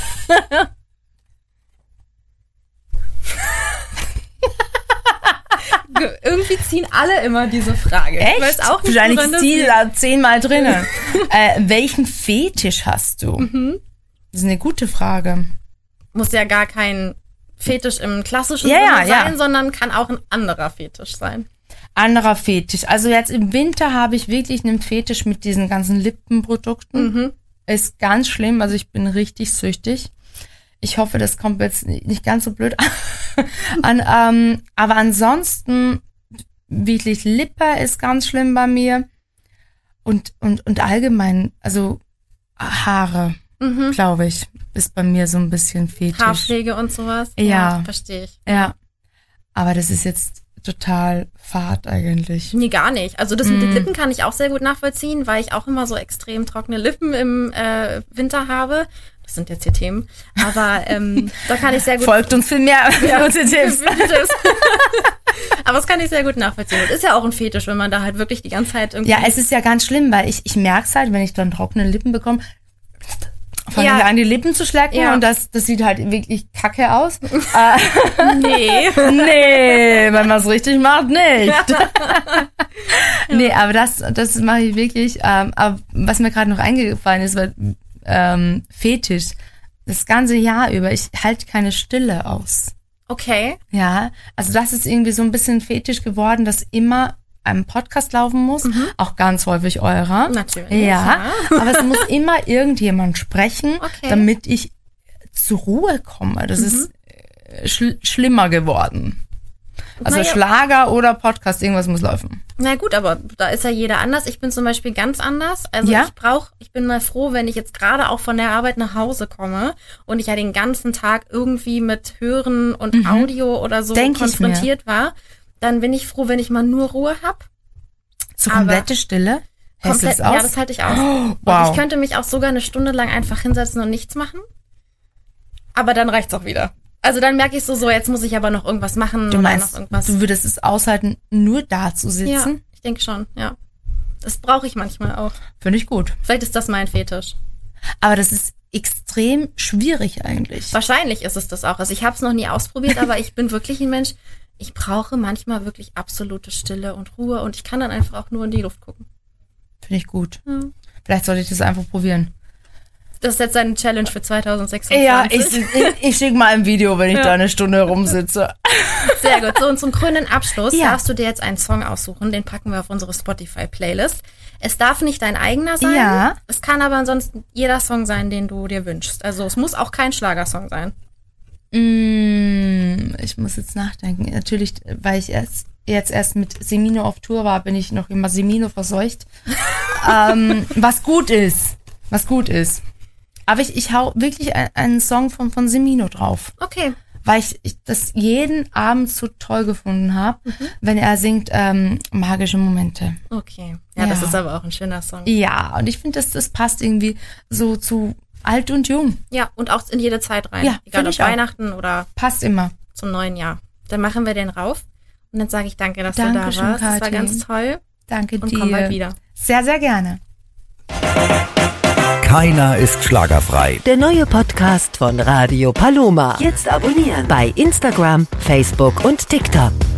Irgendwie ziehen alle immer diese Frage. Echt? Ich weiß auch nicht, wahrscheinlich ist die da zehnmal drinnen. äh, welchen Fetisch hast du? Mhm. Das ist eine gute Frage. Muss ja gar kein Fetisch im klassischen ja, Sinne ja, sein, ja. sondern kann auch ein anderer Fetisch sein. Anderer Fetisch. Also jetzt im Winter habe ich wirklich einen Fetisch mit diesen ganzen Lippenprodukten. Mhm. Ist ganz schlimm. Also ich bin richtig süchtig. Ich hoffe, das kommt jetzt nicht ganz so blöd an. ähm, aber ansonsten wirklich Lippe ist ganz schlimm bei mir. Und, und, und allgemein, also Haare. mhm. glaube ich, ist bei mir so ein bisschen fetisch. Haarpflege und sowas? Ja. ja verstehe ich. Ja, aber das ist jetzt total fad eigentlich. Nee, gar nicht. Also das mm. mit den Lippen kann ich auch sehr gut nachvollziehen, weil ich auch immer so extrem trockene Lippen im äh, Winter habe. Das sind jetzt hier Themen. Aber ähm, da kann ich sehr gut... Folgt uns viel mehr für ja. unsere Tipps. Aber das kann ich sehr gut nachvollziehen. Und ist ja auch ein Fetisch, wenn man da halt wirklich die ganze Zeit irgendwie... Ja, es ist ja ganz schlimm, weil ich, ich merke es halt, wenn ich dann trockene Lippen bekomme, fange ja. ich an, die Lippen zu schlecken ja. und das, das sieht halt wirklich kacke aus. nee. Nee, wenn man es richtig macht, nicht. Nee, aber das, das mache ich wirklich. Ähm, aber was mir gerade noch eingefallen ist, weil ähm, Fetisch, das ganze Jahr über, ich halte keine Stille aus. Okay. Ja, also das ist irgendwie so ein bisschen Fetisch geworden, dass immer ein Podcast laufen muss, mhm. auch ganz häufig eurer. Natürlich. Ja, ja. Aber es muss immer irgendjemand sprechen, okay. damit ich zur Ruhe komme. Das mhm. ist schl- schlimmer geworden. Also naja. Schlager oder Podcast, irgendwas muss laufen. Na gut, aber da ist ja jeder anders. Ich bin zum Beispiel ganz anders. Also ja? ich brauche, ich bin mal froh, wenn ich jetzt gerade auch von der Arbeit nach Hause komme und ich ja den ganzen Tag irgendwie mit Hören und mhm. Audio oder so Denk konfrontiert war. Dann bin ich froh, wenn ich mal nur Ruhe hab. So komplette Stille? Komplett, ja, das halte ich aus. Oh, wow. Und ich könnte mich auch sogar eine Stunde lang einfach hinsetzen und nichts machen. Aber dann reicht's auch wieder. Also dann merke ich so, so jetzt muss ich aber noch irgendwas machen. Du oder meinst, noch irgendwas. Du würdest es aushalten, nur da zu sitzen? Ja, ich denke schon, ja. Das brauche ich manchmal auch. Finde ich gut. Vielleicht ist das mein Fetisch. Aber das ist extrem schwierig eigentlich. Wahrscheinlich ist es das auch. Also ich habe es noch nie ausprobiert, aber ich bin wirklich ein Mensch, ich brauche manchmal wirklich absolute Stille und Ruhe und ich kann dann einfach auch nur in die Luft gucken. Finde ich gut. Ja. Vielleicht sollte ich das einfach probieren. Das ist jetzt eine Challenge für zwanzig sechsundzwanzig. Ja, ich, ich, ich schicke mal ein Video, wenn ich ja. da eine Stunde rumsitze. Sehr gut. So, und zum krönenden Abschluss ja. darfst du dir jetzt einen Song aussuchen. Den packen wir auf unsere Spotify-Playlist. Es darf nicht dein eigener sein. Ja. Es kann aber ansonsten jeder Song sein, den du dir wünschst. Also es muss auch kein Schlagersong sein. Mm, ich muss jetzt nachdenken. Natürlich, weil ich erst, jetzt erst mit Semino auf Tour war, bin ich noch immer Semino verseucht. ähm, was gut ist. Was gut ist. Aber ich, ich hau wirklich ein, einen Song von, von Semino drauf. Okay. Weil ich, ich das jeden Abend so toll gefunden habe, mhm. wenn er singt ähm, magische Momente. Okay. Ja, ja, das ist aber auch ein schöner Song. Ja, und ich finde, das, das passt irgendwie so zu alt und jung. Ja, und auch in jede Zeit rein. Ja, egal ob ich auch. Weihnachten oder passt immer zum neuen Jahr. Dann machen wir den rauf. Und dann sage ich danke, dass Dankeschön, du da warst. Kathi. Das war ganz toll. Danke und dir. Und komm bald wieder. Sehr, sehr gerne. Keiner ist schlagerfrei. Der neue Podcast von Radio Paloma. Jetzt abonnieren bei Instagram, Facebook und TikTok.